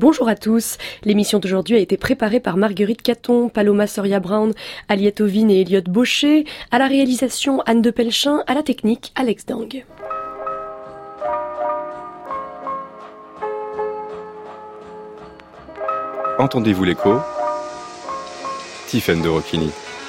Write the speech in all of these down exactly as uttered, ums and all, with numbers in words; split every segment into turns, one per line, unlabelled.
bonjour à tous. L'émission d'aujourd'hui a été préparée par Marguerite Caton, Paloma Soria-Brown, Aliette Ovine et Elliot Baucher. À la réalisation, Anne de Pelchin. À la technique, Alex Dang.
Entendez-vous l'écho ? Tiffaine de Rocchini.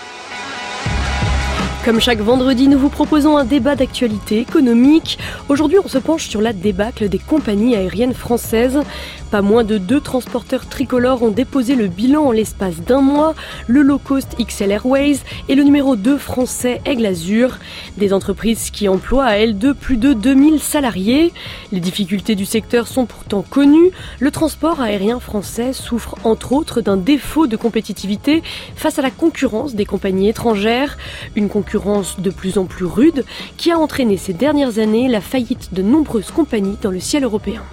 Comme chaque vendredi, nous vous proposons un débat d'actualité économique. Aujourd'hui, on se penche sur la débâcle des compagnies aériennes françaises. Pas moins de deux transporteurs tricolores ont déposé le bilan en l'espace d'un mois, le low-cost X L Airways et le numéro deux français Aigle Azur. Des entreprises qui emploient à elles deux plus de deux mille salariés. Les difficultés du secteur sont pourtant connues. Le transport aérien français souffre entre autres d'un défaut de compétitivité face à la concurrence des compagnies étrangères. Une concurrence de plus en plus rude qui a entraîné ces dernières années la faillite de nombreuses compagnies dans le ciel européen.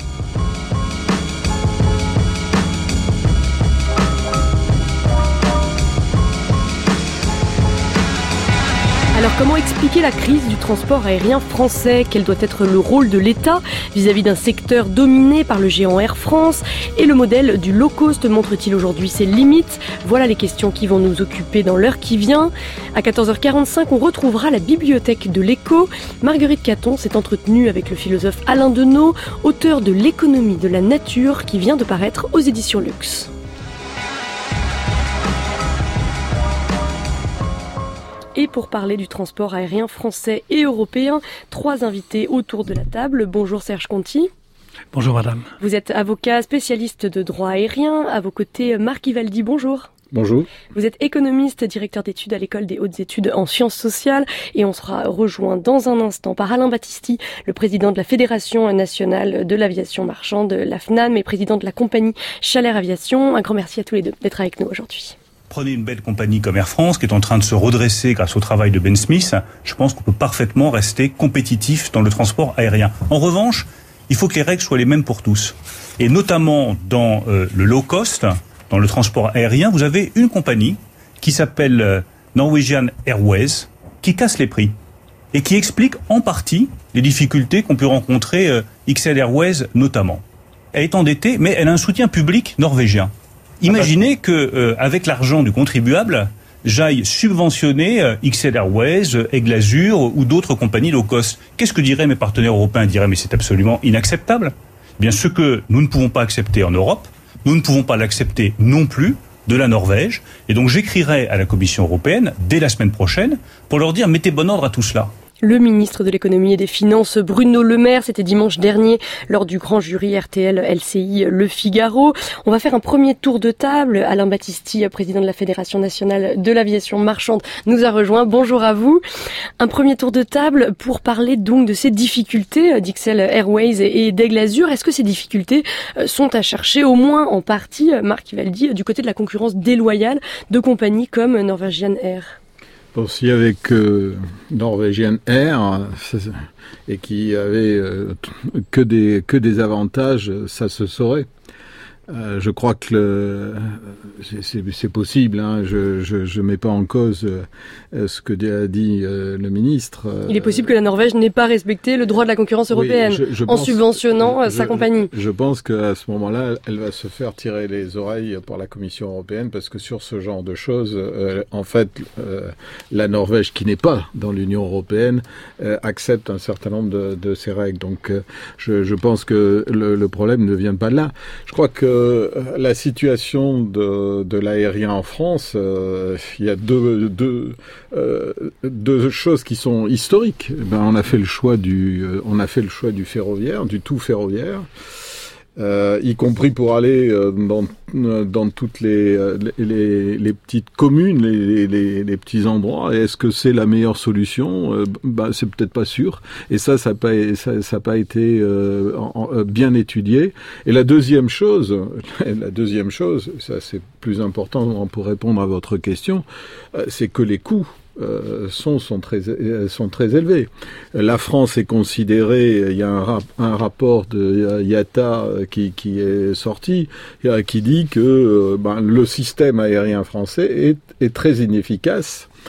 Alors comment expliquer la crise du transport aérien français ? Quel doit être le rôle de l'État vis-à-vis d'un secteur dominé par le géant Air France ? Et le modèle du low cost montre-t-il aujourd'hui ses limites ? Voilà les questions qui vont nous occuper dans l'heure qui vient. À quatorze heures quarante-cinq, on retrouvera la bibliothèque de l'écho. Marguerite Caton s'est entretenue avec le philosophe Alain Deneau, auteur de L'économie de la nature qui vient de paraître aux éditions Luxe. Et pour parler du transport aérien français et européen, trois invités autour de la table. Bonjour Serge Conti.
Bonjour madame.
Vous êtes avocat spécialiste de droit aérien. À vos côtés, Marc Ivaldi, bonjour.
Bonjour.
Vous êtes économiste, directeur d'études à l'École des hautes études en sciences sociales et on sera rejoint dans un instant par Alain Battisti, le président de la Fédération nationale de l'aviation marchande, la F N A M, et président de la compagnie Chalair Aviation. Un grand merci à tous les deux d'être avec nous aujourd'hui.
Prenez une belle compagnie comme Air France qui est en train de se redresser grâce au travail de Ben Smith. Je pense qu'on peut parfaitement rester compétitif dans le transport aérien. En revanche, il faut que les règles soient les mêmes pour tous. Et notamment dans euh, le low cost, dans le transport aérien, vous avez une compagnie qui s'appelle euh, Norwegian Airways qui casse les prix et qui explique en partie les difficultés qu'ont pu rencontrer euh, X L Airways notamment. Elle est endettée, mais elle a un soutien public norvégien. Imaginez que, euh, avec l'argent du contribuable, j'aille subventionner euh, X L Airways, euh, Aigle Azur ou d'autres compagnies low cost. Qu'est-ce que diraient mes partenaires européens ? Ils diraient mais c'est absolument inacceptable. Eh bien, ce que nous ne pouvons pas accepter en Europe, nous ne pouvons pas l'accepter non plus de la Norvège. Et donc j'écrirai à la Commission européenne dès la semaine prochaine pour leur dire mettez bon ordre à tout cela.
Le ministre de l'économie et des finances, Bruno Le Maire, c'était dimanche dernier lors du grand jury R T L L C I Le Figaro. On va faire un premier tour de table. Alain Battisti, président de la Fédération nationale de l'aviation marchande, nous a rejoint. Bonjour à vous. Un premier tour de table pour parler donc de ces difficultés d'X L Airways et d'Aigle Azur. Est-ce que ces difficultés sont à chercher, au moins en partie, Marc Ivaldi, du côté de la concurrence déloyale de compagnies comme Norwegian Air ?
Bon, si avec euh, Norwegian Air et qui avait euh, que des que des avantages, ça se saurait. Euh, je crois que le, c'est, c'est, c'est possible. Hein, je, je je mets pas en cause euh, ce que a dit euh, le ministre.
Il est possible que la Norvège n'ait pas respecté le droit de la concurrence européenne oui, je, je en pense, subventionnant
je,
sa compagnie.
Je pense qu'à ce moment-là, elle va se faire tirer les oreilles par la Commission européenne parce que sur ce genre de choses, euh, en fait, euh, la Norvège, qui n'est pas dans l'Union européenne, euh, accepte un certain nombre de, de ces règles. Donc, euh, je, je pense que le, le problème ne vient pas de là. Je crois que Euh, la situation de, de l'aérien en France, euh, il y a deux, deux, euh, deux choses qui sont historiques. Ben, on a fait le choix du, euh, on a fait le choix du ferroviaire, du tout ferroviaire. Euh, y compris pour aller euh, dans, dans toutes les, les, les petites communes, les, les, les petits endroits. Et est-ce que c'est la meilleure solution ? euh, bah, c'est peut-être pas sûr. Et ça, ça n'a pas, ça, ça a pas été euh, en, en, bien étudié. Et la deuxième chose, la deuxième chose, ça c'est plus important pour répondre à votre question, euh, c'est que les coûts Euh, sont, sont, très, euh, sont très élevés. La France est considérée, il y a un, rap, un rapport de I A T A qui, qui est sorti, qui dit que euh, ben, le système aérien français est, est très inefficace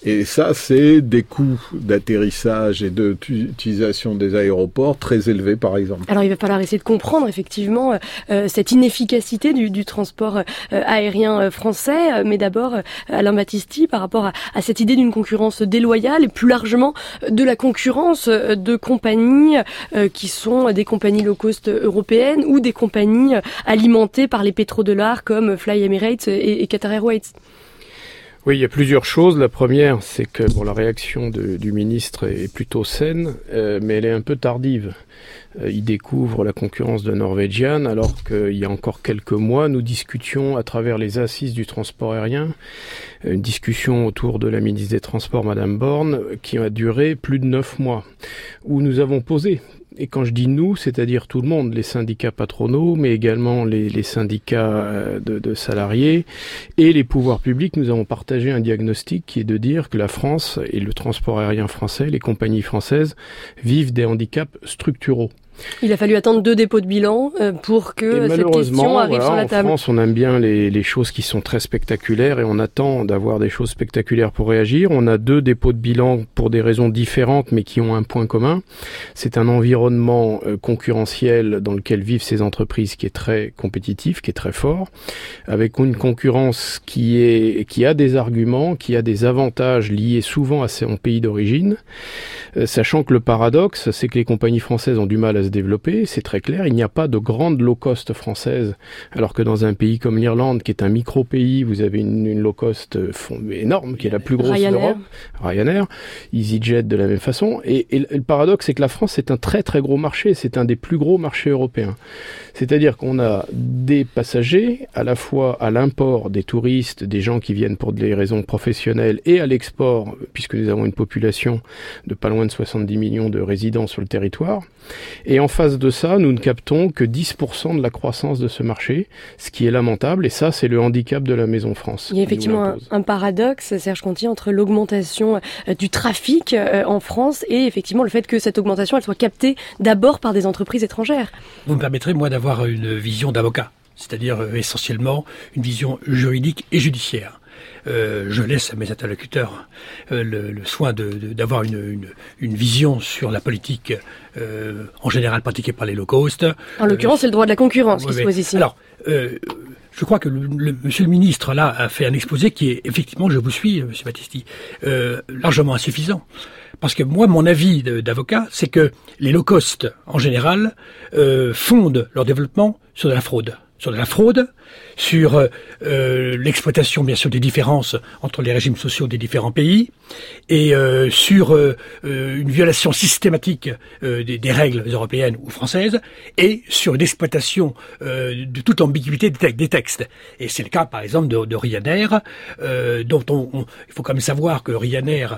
Et ça, c'est des coûts d'atterrissage et d'utilisation des aéroports très élevés, par exemple.
Alors, il va falloir essayer de comprendre, effectivement, euh, cette inefficacité du, du transport euh, aérien euh, français. Euh, mais d'abord, euh, Alain Battisti, par rapport à, à cette idée d'une concurrence déloyale et plus largement euh, de la concurrence euh, de compagnies euh, qui sont des compagnies low cost européennes ou des compagnies euh, alimentées par les pétrodollars comme Fly Emirates et, et Qatar Airways.
Oui, il y a plusieurs choses. La première, c'est que bon, la réaction de, du ministre est plutôt saine, euh, mais elle est un peu tardive. Euh, il découvre la concurrence de Norwegian, alors qu'il y a encore quelques mois, nous discutions à travers les assises du transport aérien, une discussion autour de la ministre des Transports, Madame Borne, qui a duré plus de neuf mois, où nous avons posé. Et quand je dis nous, c'est-à-dire tout le monde, les syndicats patronaux, mais également les, les syndicats de, de salariés et les pouvoirs publics, nous avons partagé un diagnostic qui est de dire que la France et le transport aérien français, les compagnies françaises, vivent des handicaps structuraux.
Il a fallu attendre deux dépôts de bilan pour que cette question arrive
voilà,
sur la table.
En France, on aime bien les, les choses qui sont très spectaculaires et on attend d'avoir des choses spectaculaires pour réagir. On a deux dépôts de bilan pour des raisons différentes mais qui ont un point commun. C'est un environnement euh, concurrentiel dans lequel vivent ces entreprises qui est très compétitif, qui est très fort, avec une concurrence qui est qui a des arguments, qui a des avantages liés souvent à son pays d'origine, euh, sachant que le paradoxe, c'est que les compagnies françaises ont du mal à se développer, c'est très clair. Il n'y a pas de grande low-cost française, alors que dans un pays comme l'Irlande, qui est un micro-pays, vous avez une, une low-cost énorme, qui est la plus grosse
Ryanair.
d'Europe. Ryanair, EasyJet de la même façon. Et, et le paradoxe, c'est que la France, c'est un très très gros marché, c'est un des plus gros marchés européens. C'est-à-dire qu'on a des passagers, à la fois à l'import des touristes, des gens qui viennent pour des raisons professionnelles, et à l'export, puisque nous avons une population de pas loin de soixante-dix millions de résidents sur le territoire. Et en face de ça, nous ne captons que dix pour cent de la croissance de ce marché, ce qui est lamentable, et ça, c'est le handicap de la Maison France.
Il y a effectivement un, un paradoxe, Serge Conti, entre l'augmentation euh, du trafic euh, en France et effectivement le fait que cette augmentation, elle soit captée d'abord par des entreprises étrangères.
Vous me permettrez, moi, d'avoir une vision d'avocat, c'est-à-dire euh, essentiellement une vision juridique et judiciaire. Euh, je laisse à mes interlocuteurs euh, le, le soin de, de, d'avoir une, une, une vision sur la politique euh, en général pratiquée par les low cost.
En l'occurrence, euh, c'est le droit de la concurrence
oui,
qui se pose ici.
Alors, euh, je crois que le, le, monsieur le ministre là a fait un exposé qui est effectivement, je vous suis, monsieur Battisti, euh, largement insuffisant. Parce que moi, mon avis de, d'avocat, c'est que les low cost, en général, euh, fondent leur développement sur de la fraude. Sur de la fraude, sur euh, l'exploitation, bien sûr, des différences entre les régimes sociaux des différents pays, et euh, sur euh, une violation systématique euh, des, des règles européennes ou françaises, et sur une exploitation euh, de toute ambiguïté des, te- des textes. Et c'est le cas, par exemple, de, de Ryanair, euh, dont on, on, il faut quand même savoir que Ryanair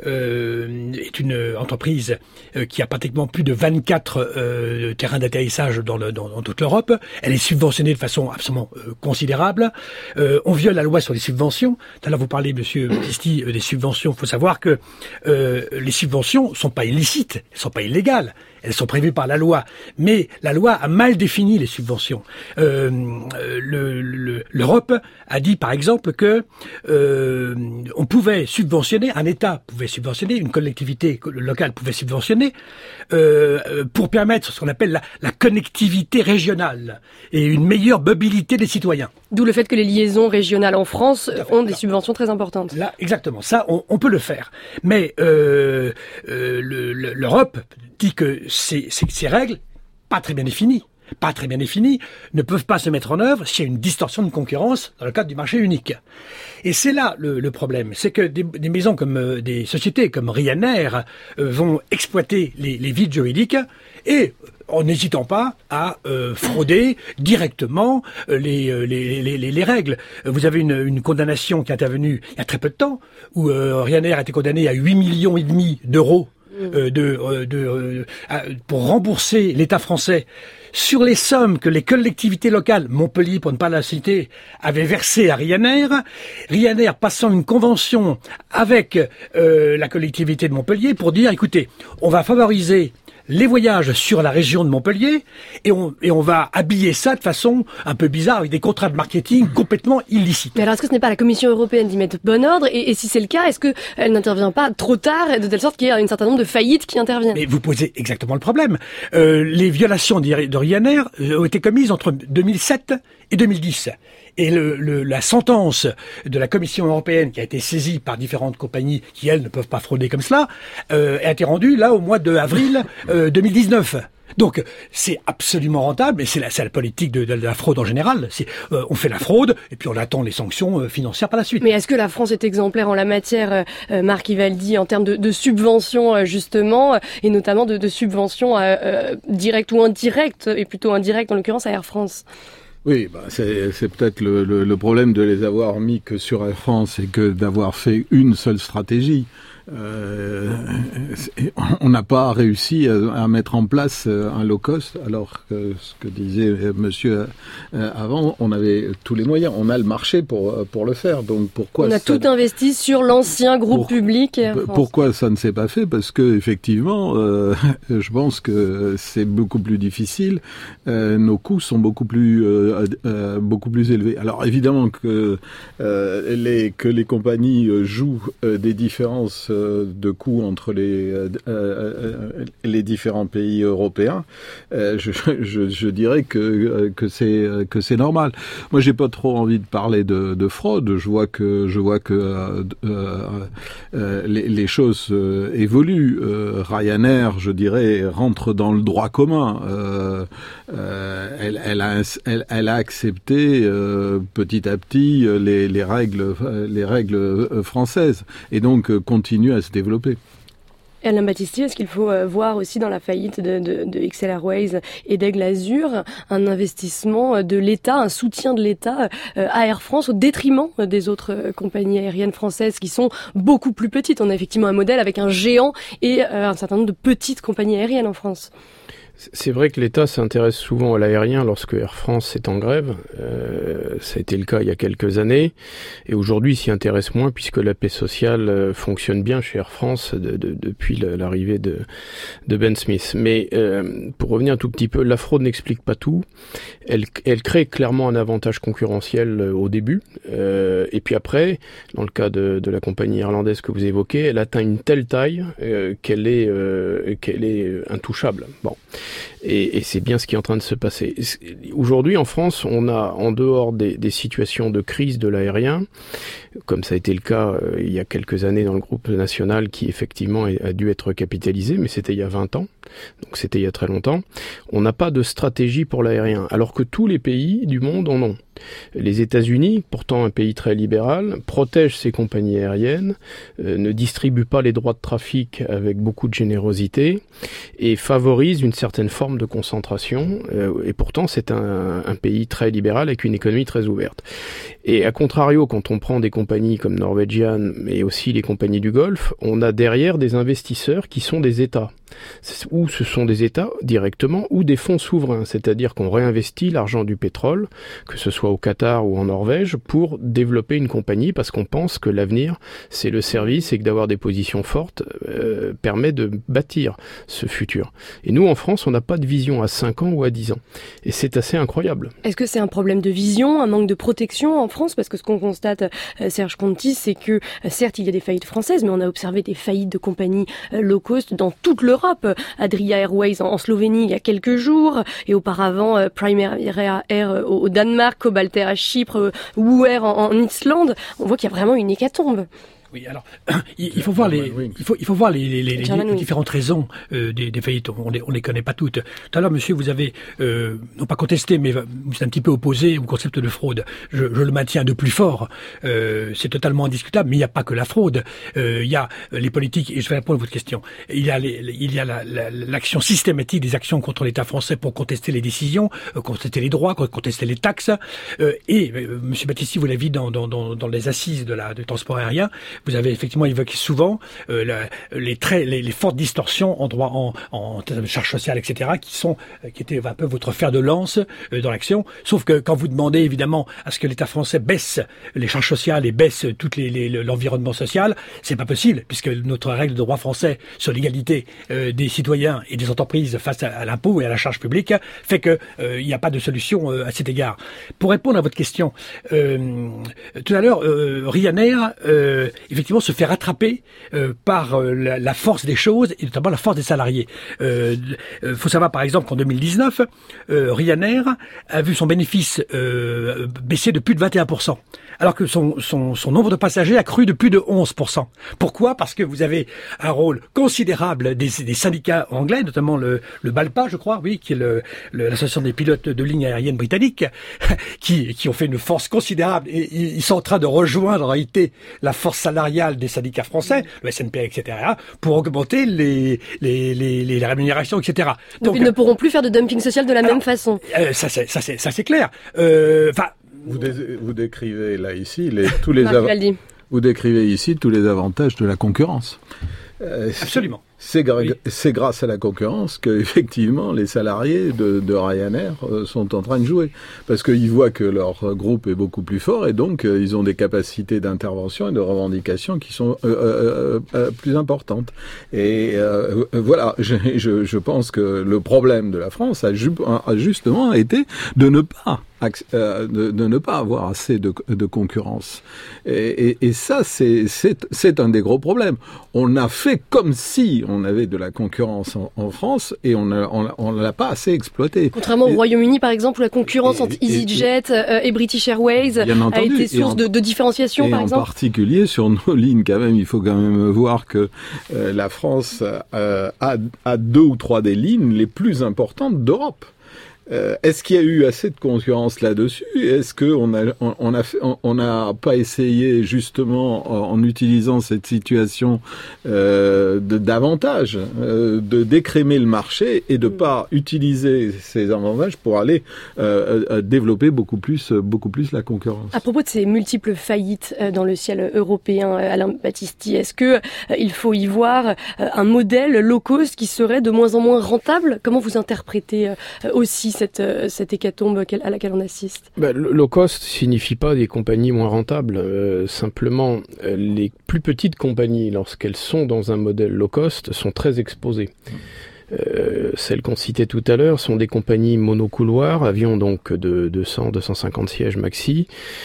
euh, est une entreprise euh, qui a pratiquement plus de vingt-quatre euh, terrains d'atterrissage dans, le, dans, dans toute l'Europe. Elle est subventionnée de façon absolument euh, considérable. Euh, on viole la loi sur les subventions. Tout à l'heure, vous parlez, monsieur Battisti, euh, des subventions. Il faut savoir que euh, les subventions sont pas illicites, elles sont pas illégales. Elles sont prévues par la loi, mais la loi a mal défini les subventions. Euh, le, le, L'Europe a dit, par exemple, que euh, on pouvait subventionner, un État pouvait subventionner, une collectivité locale pouvait subventionner, euh, pour permettre ce qu'on appelle la, la connectivité régionale et une meilleure mobilité des citoyens.
D'où le fait que les liaisons régionales en France ont des subventions très importantes.
Là, exactement. Ça, on, on peut le faire. Mais euh, euh, le, le, l'Europe dit que ces, ces, ces règles, pas très bien définies, pas très bien définies, ne peuvent pas se mettre en œuvre s'il y a une distorsion de concurrence dans le cadre du marché unique. Et c'est là le, le problème, c'est que des, des maisons comme euh, des sociétés comme Ryanair euh, vont exploiter les, les vides juridiques et en n'hésitant pas à euh, frauder directement euh, les, euh, les, les, les, les règles. Vous avez une, une condamnation qui est intervenue il y a très peu de temps, où euh, Ryanair a été condamné à huit millions et demi d'euros euh, de, euh, de, euh, à, pour rembourser l'État français sur les sommes que les collectivités locales, Montpellier pour ne pas la citer, avaient versées à Ryanair. Ryanair passant une convention avec euh, la collectivité de Montpellier pour dire, écoutez, on va favoriser les voyages sur la région de Montpellier et on, et on va habiller ça de façon un peu bizarre avec des contrats de marketing complètement illicites.
Mais alors, est-ce que ce n'est pas la Commission européenne d'y mettre bon ordre et, et si c'est le cas, est-ce qu'elle n'intervient pas trop tard de telle sorte qu'il y a un certain nombre de faillites qui interviennent?
Mais vous posez exactement le problème. Euh, les violations de Ryanair ont été commises entre deux mille sept et deux mille dix. Et le, le, la sentence de la Commission européenne qui a été saisie par différentes compagnies qui, elles, ne peuvent pas frauder comme cela, euh, a été rendue là au mois de avril euh, deux mille dix-neuf. Donc c'est absolument rentable et c'est la, c'est la politique de, de, de la fraude en général. C'est, euh, on fait la fraude et puis on attend les sanctions euh, financières par la suite.
Mais est-ce que la France est exemplaire en la matière, euh, Marc Ivaldi, en termes de, de subventions euh, justement, euh, et notamment de, de subventions euh, euh, directes ou indirectes, et plutôt indirectes en l'occurrence à Air France?
Oui, bah c'est, c'est peut-être le, le, le problème de les avoir mis que sur Air France et que d'avoir fait une seule stratégie. Euh, on n'a pas réussi à, à mettre en place un low cost, alors que ce que disait monsieur euh, avant, on avait tous les moyens, on a le marché pour pour le faire. Donc pourquoi
on a
ça,
tout investi sur l'ancien groupe pour, public Air France.
Pourquoi ça ne s'est pas fait? Parce que effectivement, euh, je pense que c'est beaucoup plus difficile. Euh, nos coûts sont beaucoup plus euh, euh, beaucoup plus élevés. Alors évidemment que euh, les que les compagnies jouent euh, des différences de coûts entre les euh, euh, les différents pays européens, euh, je, je, je dirais que que c'est que c'est normal. Moi, j'ai pas trop envie de parler de, de fraude. Je vois que je vois que euh, euh, les, les choses euh, évoluent. Euh, Ryanair, je dirais, rentre dans le droit commun. Euh, euh, elle, elle a elle, elle a accepté euh, petit à petit les, les règles les règles françaises et donc continue à se développer.
Alain Battisti, est-ce qu'il faut voir aussi dans la faillite de, de, de X L Airways et d'Aigle Azur un investissement de l'État, un soutien de l'État à Air France au détriment des autres compagnies aériennes françaises qui sont beaucoup plus petites? On a effectivement un modèle avec un géant et un certain nombre de petites compagnies aériennes en France.
C'est vrai que l'État s'intéresse souvent à l'aérien lorsque Air France est en grève. Euh, ça a été le cas il y a quelques années. Et aujourd'hui, il s'y intéresse moins puisque la paix sociale euh, fonctionne bien chez Air France de, de, depuis l'arrivée de, de Ben Smith. Mais euh, pour revenir un tout petit peu, la fraude n'explique pas tout. Elle, elle crée clairement un avantage concurrentiel euh, au début. Euh, et puis après, dans le cas de, de la compagnie irlandaise que vous évoquez, elle atteint une telle taille euh, qu'elle est, euh, qu'elle est intouchable. Bon. Et, et c'est bien ce qui est en train de se passer. Aujourd'hui, en France, on a, en dehors des, des situations de crise de l'aérien, comme ça a été le cas euh, il y a quelques années dans le groupe national qui effectivement a dû être capitalisé, mais c'était il y a vingt ans, donc c'était il y a très longtemps, on n'a pas de stratégie pour l'aérien, alors que tous les pays du monde en ont. Les États-Unis, pourtant un pays très libéral, protègent ses compagnies aériennes, euh, ne distribuent pas les droits de trafic avec beaucoup de générosité et favorisent une certaine forme de concentration. Euh, et pourtant, c'est un, un pays très libéral avec une économie très ouverte. Et à contrario, quand on prend des compagnies comme Norwegian, mais aussi les compagnies du Golfe, on a derrière des investisseurs qui sont des États. Ou ce sont des États directement, ou des fonds souverains, c'est-à-dire qu'on réinvestit l'argent du pétrole, que ce soit au Qatar ou en Norvège, pour développer une compagnie, parce qu'on pense que l'avenir, c'est le service, et que d'avoir des positions fortes euh, permet de bâtir ce futur. Et nous, en France, on n'a pas de vision à cinq ans ou à dix ans. Et c'est assez incroyable.
Est-ce que c'est un problème de vision, un manque de protection en France? Parce que ce qu'on constate, euh, Serge Conti, c'est que, euh, certes, il y a des faillites françaises, mais on a observé des faillites de compagnies euh, low cost dans toute l'Europe. Adria Airways en Slovénie il y a quelques jours, et auparavant euh, Primera Air euh, au Danemark, Cobalter à Chypre, euh, Woo Air en, en Islande. On voit qu'il y a vraiment une hécatombe.
Oui, alors il, il faut voir les, il faut, il faut voir les, les, les, les différentes raisons euh, des, des faillites. On les, on les connaît pas toutes. Tout à l'heure, monsieur, vous avez euh, non pas contesté, mais vous êtes un petit peu opposé au concept de fraude. Je, je le maintiens de plus fort. Euh, c'est totalement indiscutable. Mais il n'y a pas que la fraude. Euh, il y a les politiques. Et je vais répondre à votre question. Il y a, les, il y a la, la, l'action systématique des actions contre l'État français pour contester les décisions, euh, contester les droits, contester les taxes. Euh, et euh, monsieur Battisti, vous l'avez vu dans, dans, dans, dans les assises de la, du transport aérien. vous avez effectivement évoqué souvent euh, la, les, très, les, les fortes distorsions en droit, en, en termes de charges sociales, et cetera, qui sont, qui étaient un peu votre fer de lance euh, dans l'action. Sauf que quand vous demandez évidemment à ce que l'État français baisse les charges sociales et baisse toutes les, les, l'environnement social, c'est pas possible, puisque notre règle de droit français sur l'égalité euh, des citoyens et des entreprises face à, à l'impôt et à la charge publique fait que euh, il n'y a pas de solution euh, à cet égard. Pour répondre à votre question, euh, tout à l'heure, euh, Ryanair euh, effectivement se fait rattraper euh, par euh, la, la force des choses et notamment la force des salariés. Il euh, euh, faut savoir par exemple qu'en deux mille dix-neuf, euh, Ryanair a vu son bénéfice euh, baisser de plus de vingt et un pour cent, alors que son, son, son nombre de passagers a cru de plus de onze pour cent. Pourquoi ? Parce que vous avez un rôle considérable des, des syndicats anglais, notamment le, le BALPA, je crois, oui, qui est le, le, l'association des pilotes de lignes aériennes britanniques, qui, qui ont fait une force considérable et ils sont en train de rejoindre en réalité la force salariale des syndicats français, le S N P, et cetera, pour augmenter les, les, les, les rémunérations, et cetera.
Donc, Donc ils ne pourront plus faire de dumping social de la alors, même façon.
Euh, ça, c'est, ça, c'est, ça, c'est clair. Euh, enfin.
Vous, dé- vous décrivez là ici les, tous les av- vous décrivez ici tous les avantages de la concurrence.
Euh, Absolument.
C'est, gra- oui. c'est grâce à la concurrence que effectivement les salariés de, de Ryanair euh, sont en train de jouer, parce qu'ils voient que leur groupe est beaucoup plus fort et donc euh, ils ont des capacités d'intervention et de revendication qui sont euh, euh, euh, plus importantes. Et euh, voilà, je, je, je pense que le problème de la France a, ju- a justement été de ne pas De, de ne pas avoir assez de, de concurrence. Et, et, et ça, c'est, c'est, c'est un des gros problèmes. On a fait comme si on avait de la concurrence en, en France et on ne on, on l'a pas assez exploité.
Contrairement
et,
au Royaume-Uni, par exemple, où la concurrence et, entre EasyJet et, et, et British Airways a été source en, de, de différenciation,
et
par
en
exemple.
En particulier sur nos lignes, quand même, il faut quand même voir que euh, la France euh, a, a deux ou trois des lignes les plus importantes d'Europe. Euh, est-ce qu'il y a eu assez de concurrence là-dessus ? Est-ce qu'on a, on, on a, on n'a pas essayé justement en, en utilisant cette situation euh, de davantage euh, de décrémer le marché et de pas utiliser ces avantages pour aller euh, euh, développer beaucoup plus, beaucoup plus la concurrence ?
À propos de ces multiples faillites euh, dans le ciel européen, euh, Alain Battisti, est-ce que euh, il faut y voir euh, un modèle low cost qui serait de moins en moins rentable ? Comment vous interprétez euh, aussi cette, cette hécatombe à laquelle on assiste ?
Ben, le low cost signifie pas des compagnies moins rentables. Euh, simplement, euh, les plus petites compagnies, lorsqu'elles sont dans un modèle low cost, sont très exposées. Euh, celles qu'on citait tout à l'heure sont des compagnies monocouloirs, avions donc de deux cents à deux cent cinquante sièges maxi,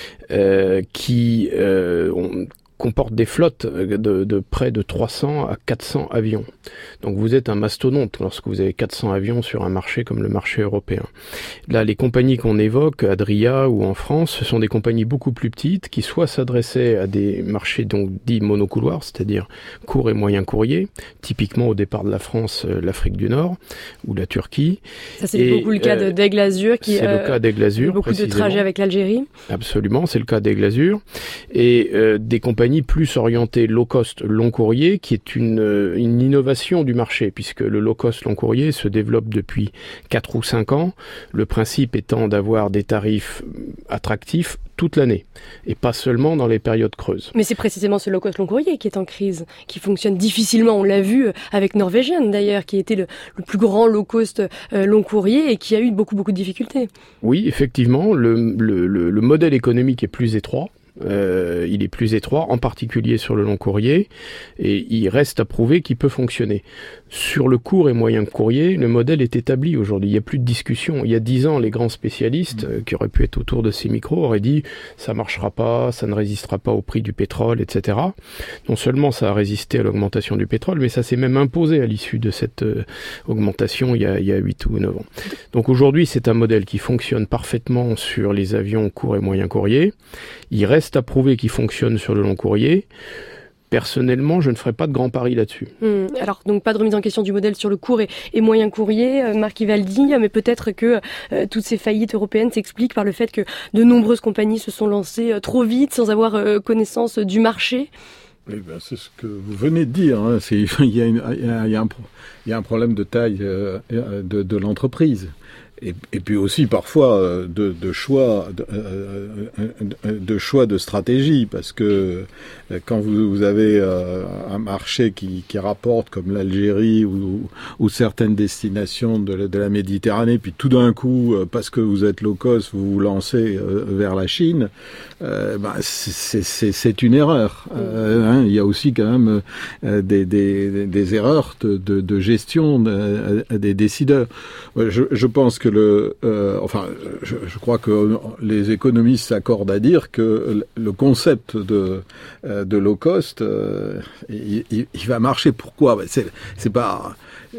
euh, qui euh, ont comporte des flottes de, de près de trois cents à quatre cents avions. Donc vous êtes un mastodonte lorsque vous avez quatre cents avions sur un marché comme le marché européen. Là, les compagnies qu'on évoque, Adria ou en France, ce sont des compagnies beaucoup plus petites qui soit s'adressaient à des marchés donc dits monocouloirs, c'est-à-dire court et moyen courrier, typiquement au départ de la France, l'Afrique du Nord ou la Turquie.
Ça c'est et, beaucoup le cas euh, d'Aigle Azur qui
c'est euh, le cas d'Aigle Azur,
beaucoup de trajets avec l'Algérie.
Absolument, c'est le cas d'Aigle Azur et euh, des compagnies plus orientée low cost long courrier, qui est une, une innovation du marché, puisque le low cost long courrier se développe depuis quatre ou cinq ans, le principe étant d'avoir des tarifs attractifs toute l'année, et pas seulement dans les périodes creuses.
Mais c'est précisément ce low cost long courrier qui est en crise, qui fonctionne difficilement, on l'a vu avec Norwegian d'ailleurs, qui était le, le plus grand low cost euh, long courrier et qui a eu beaucoup beaucoup de difficultés.
Oui, effectivement, le, le, le, le modèle économique est plus étroit. Euh, il est plus étroit, en particulier sur le long courrier, et il reste à prouver qu'il peut fonctionner. Sur le court et moyen courrier, le modèle est établi aujourd'hui. Il n'y a plus de discussion. Il y a dix ans, les grands spécialistes euh, qui auraient pu être autour de ces micros auraient dit ça marchera pas, ça ne résistera pas au prix du pétrole, et cetera. Non seulement ça a résisté à l'augmentation du pétrole, mais ça s'est même imposé à l'issue de cette euh, augmentation il y a, il y a huit ou neuf ans. Donc aujourd'hui, c'est un modèle qui fonctionne parfaitement sur les avions court et moyen courrier. Il reste à prouver qu'il fonctionne sur le long courrier. Personnellement, je ne ferai pas de grand pari là-dessus.
Hum, alors, donc pas de remise en question du modèle sur le court et, et moyen courrier, euh, Marc Ivaldi, mais peut-être que euh, toutes ces faillites européennes s'expliquent par le fait que de nombreuses compagnies se sont lancées euh, trop vite, sans avoir euh, connaissance du marché.
Eh ben, c'est ce que vous venez de dire. Hein. C'est, il, y a une, il, y a, il, y a un, il y a un problème de taille euh, de, de l'entreprise. Et, et puis aussi parfois de, de choix de, de choix de stratégie, parce que quand vous, vous avez un marché qui, qui rapporte comme l'Algérie ou, ou certaines destinations de la, de la Méditerranée, puis tout d'un coup, parce que vous êtes low cost, vous vous lancez vers la Chine, euh, bah, c'est, c'est, c'est une erreur. Euh, hein, il y a aussi quand même des, des, des erreurs de, de, de gestion de, des décideurs. Je, je pense que le, euh, enfin, je, je crois que les économistes s'accordent à dire que le concept de de low cost, euh, il, il, il va marcher. Pourquoi ? C'est, c'est pas,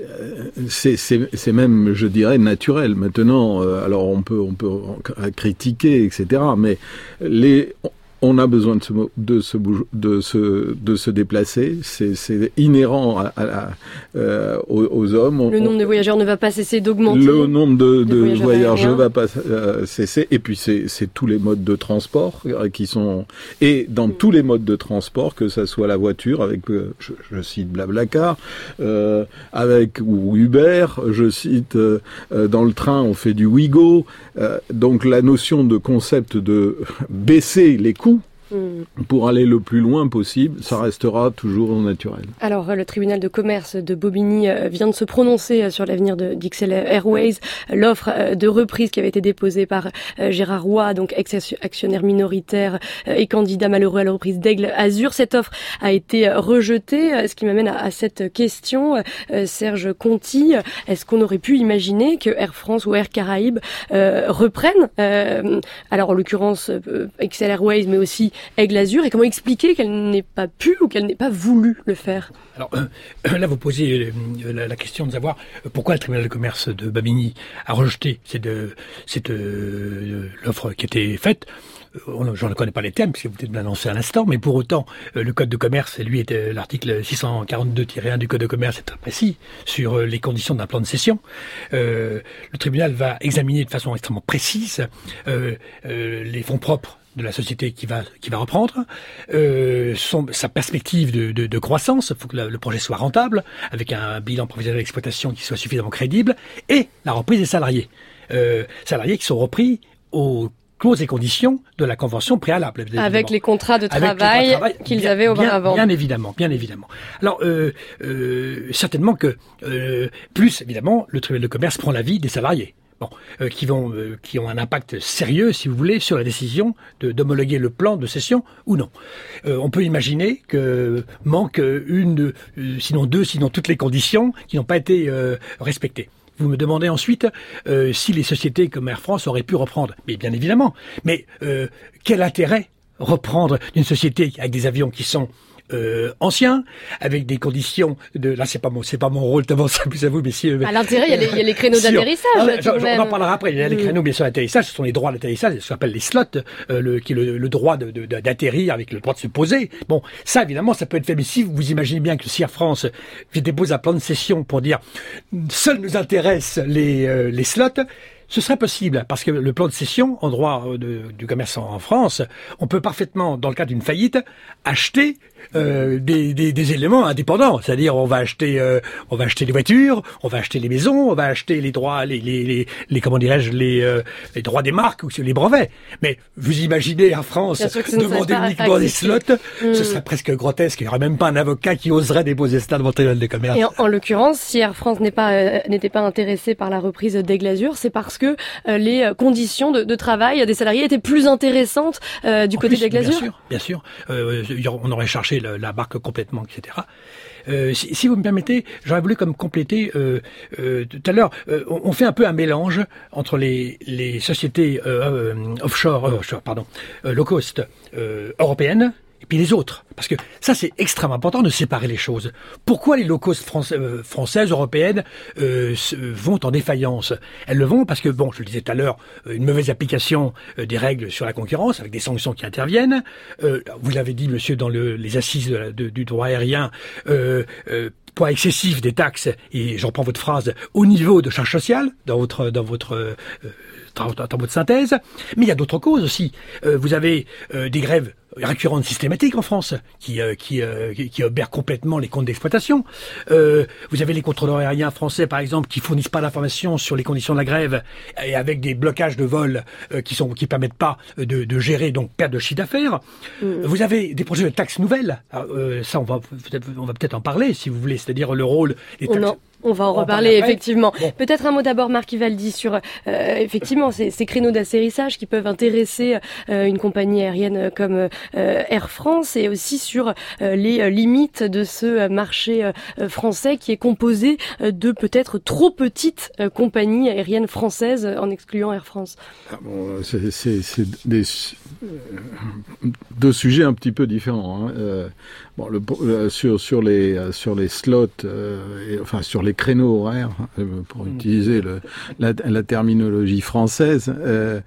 c'est, c'est, c'est même, je dirais, naturel. Maintenant, euh, alors on peut on peut critiquer, et cetera. Mais les on a besoin de se, de se, de se, de se déplacer. C'est, c'est inhérent à, à, euh, aux, aux hommes. On,
le nombre de voyageurs ne va pas cesser d'augmenter.
Le nombre de, de, de voyageurs, voyageurs ne va pas euh, cesser. Et puis, c'est, c'est tous les modes de transport qui sont... Et dans mmh. tous les modes de transport, que ça soit la voiture, avec, euh, je, je cite Blablacar, euh, avec ou Uber, je cite, euh, dans le train, on fait du Ouigo. Euh, donc, la notion de concept de baisser les coûts, pour aller le plus loin possible, ça restera toujours naturel.
Alors, le tribunal de commerce de Bobigny vient de se prononcer sur l'avenir de d'X L Airways. L'offre de reprise qui avait été déposée par Gérard Roy, donc ex-actionnaire minoritaire et candidat malheureux à la reprise d'Aigle Azur, cette offre a été rejetée. Ce qui m'amène à cette question, Serge Conti, est-ce qu'on aurait pu imaginer que Air France ou Air Caraïbes euh, reprennent, euh, alors en l'occurrence X L Airways, mais aussi Aigle Azur, et comment expliquer qu'elle n'ait pas pu ou qu'elle n'ait pas voulu le faire ?
Alors euh, là, vous posez euh, la, la question de savoir euh, pourquoi le tribunal de commerce de Bobigny a rejeté cette, euh, cette euh, l'offre qui était faite. Euh, je ne connais pas les termes, puisque vous venez de l'annoncer à l'instant, mais pour autant, euh, le Code de commerce, lui, est, euh, l'article six cent quarante-deux tiret un du Code de commerce est très précis sur euh, les conditions d'un plan de cession. Euh, le tribunal va examiner de façon extrêmement précise euh, euh, les fonds propres de la société qui va qui va reprendre, euh, son, sa perspective de, de, de croissance, il faut que la, le projet soit rentable, avec un bilan prévisionnel d'exploitation qui soit suffisamment crédible, et la reprise des salariés. Euh, salariés qui sont repris aux clauses et conditions de la convention préalable.
Avec les contrats de travail, travail qu'ils bien, avaient auparavant.
Bien, bien évidemment, bien évidemment. Alors, euh, euh, certainement que, euh, plus évidemment, le tribunal de commerce prend l'avis des salariés. Bon, euh, qui vont, euh, qui ont un impact sérieux, si vous voulez, sur la décision de, d'homologuer le plan de cession ou non. Euh, on peut imaginer que manque une, euh, sinon deux, sinon toutes les conditions qui n'ont pas été euh, respectées. Vous me demandez ensuite euh, si les sociétés comme Air France auraient pu reprendre. Mais bien évidemment. Mais euh, quel intérêt reprendre d'une société avec des avions qui sont Euh, ancien, avec des conditions de... Là, c'est pas mon, c'est pas mon rôle, tellement ça plus à vous, mais si...
À l'intérêt, il y a les, il y a les créneaux d'atterrissage.
Ah, j'en, j'en en parlera après. Il y a les créneaux, bien sûr, d'atterrissage. Ce sont les droits d'atterrissage, ce qu'on appelle les slots, euh, le, qui est le, le droit de, de, d'atterrir avec le droit de se poser. Bon, ça, évidemment, ça peut être fait. Mais si vous imaginez bien que si Air France dépose un plan de cession pour dire seuls nous intéressent les, euh, les slots, ce serait possible, parce que le plan de cession, en droit de, du commerce en, en France, on peut parfaitement, dans le cas d'une faillite, acheter euh, des, des, des éléments indépendants. C'est-à-dire, on va acheter, euh, on va acheter les voitures, on va acheter les maisons, on va acheter les droits, les, les, les, les comment dirais-je, les, euh, les droits des marques ou les brevets. Mais vous imaginez en France demander uniquement des slots, mmh. ce serait presque grotesque. Il n'y aurait même pas un avocat qui oserait déposer cela devant le tribunal de commerce.
Et en, en l'occurrence, si Air France n'est pas, euh, n'était pas intéressé par la reprise d'Aigle Azur, c'est parce que euh, les conditions de, de travail des salariés étaient plus intéressantes euh, du en côté d'Aigle Azur.
Bien sûr, bien sûr. Euh, on aurait cherché la, la barque complètement, et cetera. Euh, si, si vous me permettez, j'aurais voulu comme compléter euh, euh, tout à l'heure. Euh, on, on fait un peu un mélange entre les, les sociétés euh, euh, offshore, euh, offshore, pardon, euh, low cost euh, européennes. Et puis les autres. Parce que ça, c'est extrêmement important de séparer les choses. Pourquoi les low cost français, euh, françaises, européennes euh, se, vont en défaillance ? Elles le vont parce que, bon, je le disais tout à l'heure, une mauvaise application euh, des règles sur la concurrence, avec des sanctions qui interviennent. Euh, vous l'avez dit, monsieur, dans le, les assises de la, de, du droit aérien, euh, euh, poids excessif des taxes, et j'en reprends votre phrase, au niveau de charges sociales, dans votre... Dans votre euh, dans votre synthèse. Mais il y a d'autres causes aussi. Euh, vous avez euh, des grèves récurrente systématique en France, qui euh, qui, euh, qui obère complètement les comptes d'exploitation. Euh, vous avez les contrôleurs aériens français, par exemple, qui fournissent pas d'informations sur les conditions de la grève, et avec des blocages de vol euh, qui sont qui permettent pas de, de gérer, donc perte de chiffre d'affaires. Mmh. Vous avez des projets de taxes nouvelles. Alors, euh, ça, on va peut-être, on va peut-être en parler, si vous voulez, c'est-à-dire le rôle des taxes.
Non. On va en on reparler, effectivement. Bon. Peut-être un mot d'abord, Marc Ivaldi, sur euh, effectivement ces, ces créneaux d'atterrissage qui peuvent intéresser euh, une compagnie aérienne comme euh, Air France, et aussi sur euh, les euh, limites de ce marché euh, français qui est composé euh, de peut-être trop petites euh, compagnies aériennes françaises, en excluant Air France.
Ah bon, c'est, c'est, c'est des, euh, deux sujets un petit peu différents. Hein. Euh, bon, le, euh, sur sur les euh, sur les slots, euh, et, enfin sur les créneaux horaires, pour mmh. utiliser le, la, la terminologie française, euh,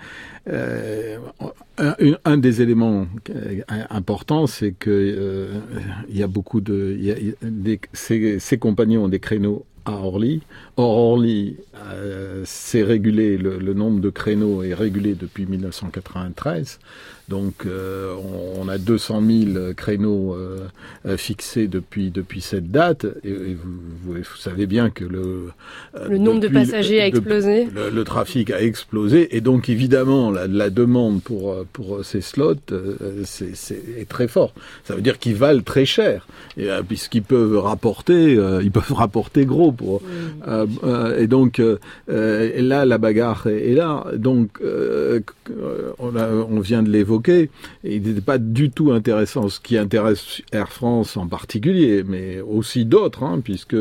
euh, un, un des éléments importants, c'est que euh, il y a beaucoup de, il y a, des, ces, ces compagnies ont des créneaux à Orly. Or, Orly, euh, c'est régulé, le, le nombre de créneaux est régulé depuis mille neuf cent quatre-vingt-treize. Donc, euh, on, on a deux cent mille créneaux euh, fixés depuis depuis cette date. Et, et vous, vous, vous savez bien que le
le nombre depuis, de passagers a explosé.
Le, le trafic a explosé, et donc évidemment la, la demande pour pour ces slots euh, c'est, c'est est très fort. Ça veut dire qu'ils valent très cher, et, euh, puisqu'ils peuvent rapporter, euh, ils peuvent rapporter gros pour. Mmh. Euh, euh, et donc euh, et là la bagarre est, est là. Donc euh, on, a, on vient de l'évoquer. Et il n'était pas du tout intéressant, ce qui intéresse Air France en particulier, mais aussi d'autres, hein, puisque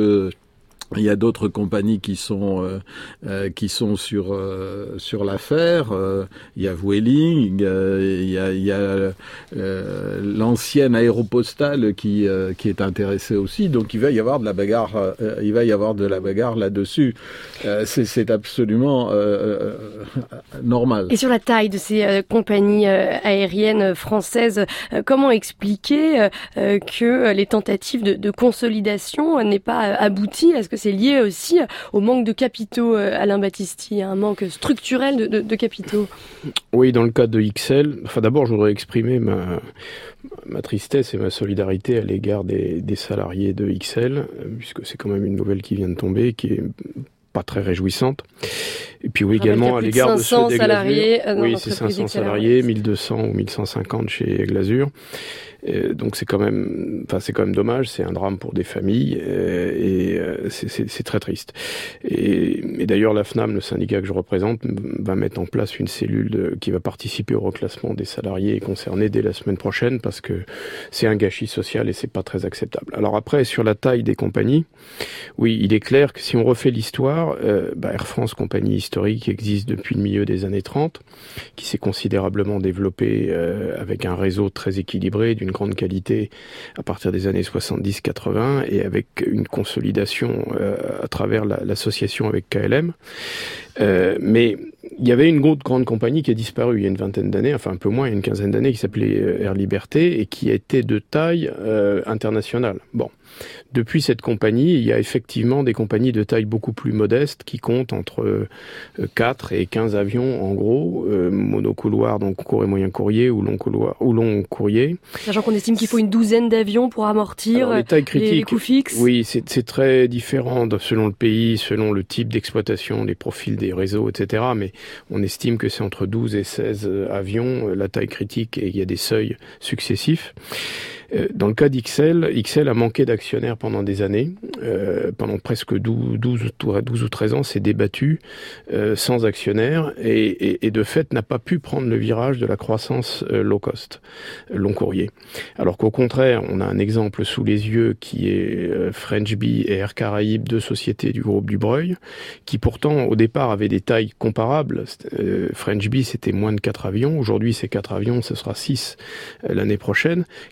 il y a d'autres compagnies qui sont euh, euh, qui sont sur euh, sur l'affaire. Euh, il y a Vueling, euh, il y a il y a euh, l'ancienne Aéropostale qui euh, qui est intéressée aussi. Donc il va y avoir de la bagarre. Euh, il va y avoir de la bagarre là-dessus. Euh, c'est c'est absolument euh, normal.
Et sur la taille de ces euh, compagnies euh, aériennes françaises, euh, comment expliquer euh, que les tentatives de, de consolidation n'aient pas abouti? Est-ce que c'est lié aussi au manque de capitaux, Alain Battisti, un manque structurel de, de, de capitaux?
Oui, dans le cas de X L, enfin d'abord je voudrais exprimer ma, ma tristesse et ma solidarité à l'égard des, des salariés de X L, puisque c'est quand même une nouvelle qui vient de tomber, qui est pas très réjouissante. Et puis oui, également à l'égard de ceux d'Aigle
salariés,
Azur. Oui, c'est cinq cents salariés, mille deux cents ou mille cent cinquante chez Aigle Azur. Et donc c'est quand même, enfin c'est quand même dommage, c'est un drame pour des familles, et, et c'est, c'est, c'est très triste. Et, et d'ailleurs la FNAM, le syndicat que je représente, va mettre en place une cellule de, qui va participer au reclassement des salariés concernés dès la semaine prochaine, parce que c'est un gâchis social et c'est pas très acceptable. Alors après, sur la taille des compagnies, oui, il est clair que si on refait l'histoire, euh, bah Air France, compagnie historique, qui existe depuis le milieu des années trente, qui s'est considérablement développée euh, avec un réseau très équilibré, d'une grande qualité à partir des années soixante-dix quatre-vingts, et avec une consolidation euh, à travers la, l'association avec K L M. Euh, mais il y avait une autre grande compagnie qui a disparu il y a une vingtaine d'années, enfin un peu moins, il y a une quinzaine d'années, qui s'appelait Air Liberté, et qui était de taille euh, internationale. Bon. Depuis cette compagnie, il y a effectivement des compagnies de taille beaucoup plus modeste qui comptent entre quatre et quinze avions en gros, euh, monocouloir, donc court et moyen courrier, ou long couloir, ou long courrier.
Sachant qu'on estime qu'il faut une douzaine d'avions pour amortir Alors, les, tailles critiques, les, les coûts fixes.
Oui, c'est, c'est très différent de, selon le pays, selon le type d'exploitation, les profils des réseaux, et cetera. Mais on estime que c'est entre douze et seize avions, la taille critique, et il y a des seuils successifs. Dans le cas d'X L, X L a manqué d'actionnaires pendant des années. Euh, pendant presque douze, douze, douze ou treize ans, s'est débattu euh, sans actionnaires, et, et, et de fait n'a pas pu prendre le virage de la croissance euh, low cost, long courrier. Alors qu'au contraire, on a un exemple sous les yeux qui est euh, French Bee et Air Caraïbes, deux sociétés du groupe Dubreuil, qui pourtant au départ avaient des tailles comparables. Euh, French Bee, c'était moins de quatre avions. Aujourd'hui, c'est quatre avions, ce sera six euh, l'année prochaine, qui au contraire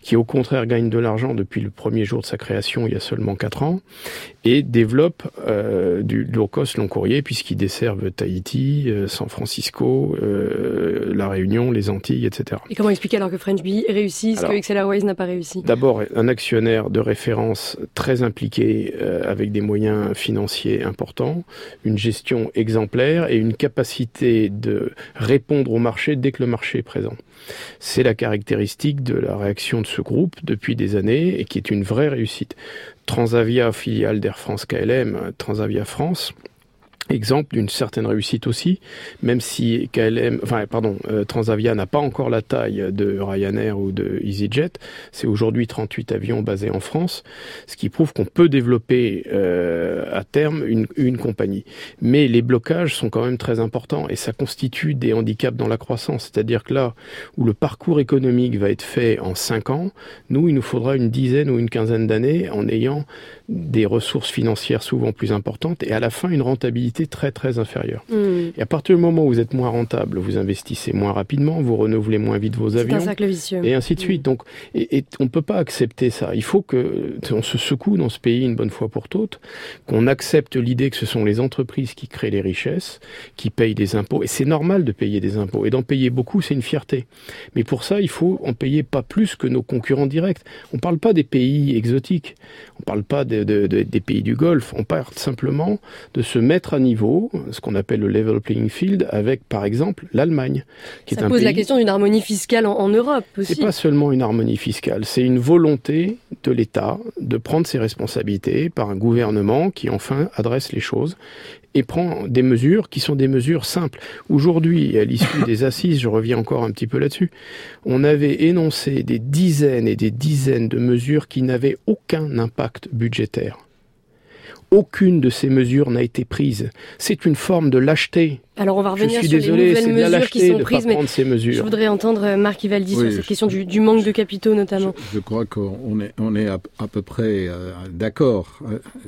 contraire, gagne de l'argent depuis le premier jour de sa création, il y a seulement quatre ans, et développe euh, du low-cost long courrier, puisqu'ils desservent Tahiti, euh, San Francisco, euh, La Réunion, les Antilles, et cetera.
Et comment expliquer alors que French Bee réussit, ce que Excel Airways n'a pas réussi?
D'abord, un actionnaire de référence très impliqué, euh, avec des moyens financiers importants, une gestion exemplaire et une capacité de répondre au marché dès que le marché est présent. C'est la caractéristique de la réaction de ce groupe depuis des années et qui est une vraie réussite. Transavia, filiale d'Air France K L M, Transavia France, exemple d'une certaine réussite aussi, même si K L M, enfin pardon, euh, Transavia n'a pas encore la taille de Ryanair ou de EasyJet. C'est aujourd'hui trente-huit avions basés en France, ce qui prouve qu'on peut développer euh, à terme une, une compagnie. Mais les blocages sont quand même très importants et ça constitue des handicaps dans la croissance. C'est-à-dire que là où le parcours économique va être fait en cinq ans, nous, il nous faudra une dizaine ou une quinzaine d'années en ayant des ressources financières souvent plus importantes et à la fin une rentabilité très très inférieure. Mmh. Et à partir du moment où vous êtes moins rentable, vous investissez moins rapidement, vous renouvelez moins vite vos avions.
C'est un cercle vicieux.
Et ainsi de suite. Mmh. Donc, et, et on ne peut pas accepter ça. Il faut que on se secoue dans ce pays une bonne fois pour toutes, qu'on accepte l'idée que ce sont les entreprises qui créent les richesses, qui payent des impôts. Et c'est normal de payer des impôts. Et d'en payer beaucoup, c'est une fierté. Mais pour ça, il faut en payer pas plus que nos concurrents directs. On ne parle pas des pays exotiques. On ne parle pas de, de, de, des pays du Golfe. On parle simplement de se mettre à niveau, ce qu'on appelle le level playing field, avec, par exemple, l'Allemagne. Qui
Ça
est un
pose
pays...
la question d'une harmonie fiscale en, en Europe aussi.
C'est pas seulement une harmonie fiscale, c'est une volonté de l'État de prendre ses responsabilités par un gouvernement qui, enfin, adresse les choses et prend des mesures qui sont des mesures simples. Aujourd'hui, à l'issue des assises, je reviens encore un petit peu là-dessus, on avait énoncé des dizaines et des dizaines de mesures qui n'avaient aucun impact budgétaire. Aucune de ces mesures n'a été prise. C'est une forme de lâcheté.
Alors on va revenir
sur
désolé, les nouvelles mesures qui sont prises, mais
ces mesures.
Je voudrais entendre Marc Ivaldi oui, sur cette je, question du, du manque de capitaux notamment.
Je, je crois qu'on est, on est à, à peu près euh, d'accord.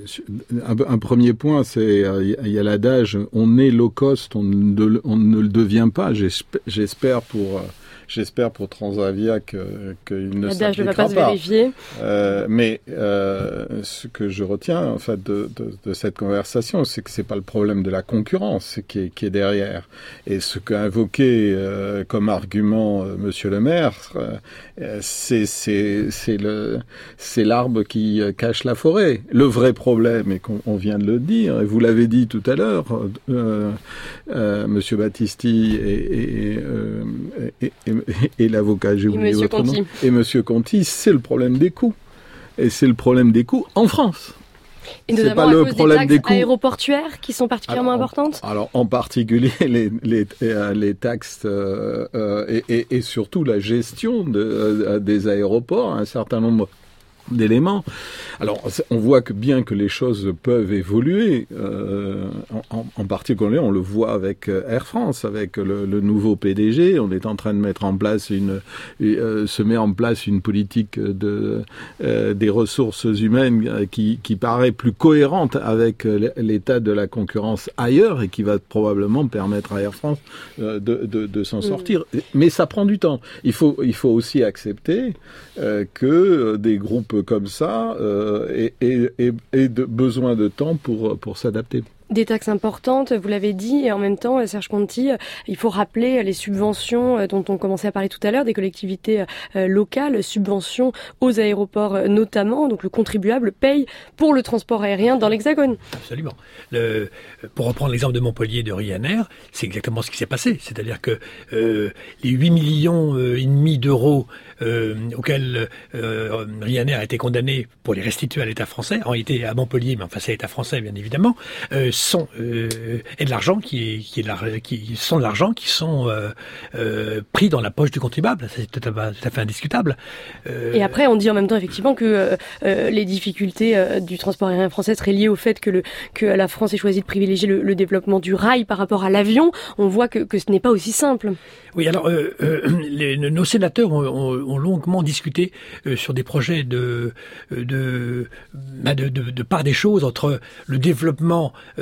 Un, un premier point, c'est il euh, y a l'adage on est low cost, on ne, on ne le devient pas. J'espère, j'espère pour euh, J'espère pour Transavia que qu'il ne s'appliquera pas.
Ne va pas se vérifier.
Euh, mais euh, ce que je retiens en fait de, de, de cette conversation, c'est que c'est pas le problème de la concurrence qui est, qui est derrière. Et ce qu'a invoqué euh, comme argument euh, Monsieur le Maire, euh, c'est c'est c'est le c'est l'arbre qui cache la forêt. Le vrai problème, et qu'on on vient de le dire, et vous l'avez dit tout à l'heure, euh, euh, Monsieur Battisti et, et, euh, et, et et l'avocat, j'ai oublié votre Conti. nom, et Monsieur Conti, c'est le problème des coûts. Et c'est le problème des coûts en France.
Et notamment pas à le cause problème des taxes des coûts aéroportuaires qui sont particulièrement
alors,
importantes.
En, alors en particulier les les les taxes euh, euh, et, et, et surtout la gestion de, euh, des aéroports, un certain nombre d'éléments. Alors, on voit que bien que les choses peuvent évoluer, euh, en, en particulier, on le voit avec Air France, avec le, le nouveau P D G. On est en train de mettre en place une, euh, se met en place une politique de euh, des ressources humaines qui, qui paraît plus cohérente avec l'état de la concurrence ailleurs et qui va probablement permettre à Air France euh, de, de, de s'en sortir. Mmh. Mais ça prend du temps. Il faut, il faut aussi accepter euh, que des groupes comme ça euh, et, et, et, et de besoin de temps pour, pour s'adapter.
Des taxes importantes, vous l'avez dit, et en même temps, Serge Conti, il faut rappeler les subventions dont on commençait à parler tout à l'heure, des collectivités locales, subventions aux aéroports notamment, donc le contribuable paye pour le transport aérien dans l'Hexagone.
Absolument. Le, pour reprendre l'exemple de Montpellier de Ryanair, c'est exactement ce qui s'est passé, c'est-à-dire que euh, les huit millions euh, et demi d'euros euh, auxquels euh, Ryanair a été condamné pour les restituer à l'État français, en réalité à Montpellier, mais enfin c'est l'État français bien évidemment, euh, sont euh, et de l'argent qui est qui est de qui sont de l'argent qui sont euh, euh, pris dans la poche du contribuable, c'est tout à, tout à fait indiscutable.
Euh... Et après on dit en même temps effectivement que euh, les difficultés euh, du transport aérien français seraient liées au fait que le que la France ait choisi de privilégier le, le développement du rail par rapport à l'avion. On voit que que ce n'est pas aussi simple.
Oui, alors euh, euh, les, nos sénateurs ont, ont, ont longuement discuté euh, sur des projets de de, de, de de part des choses entre le développement euh,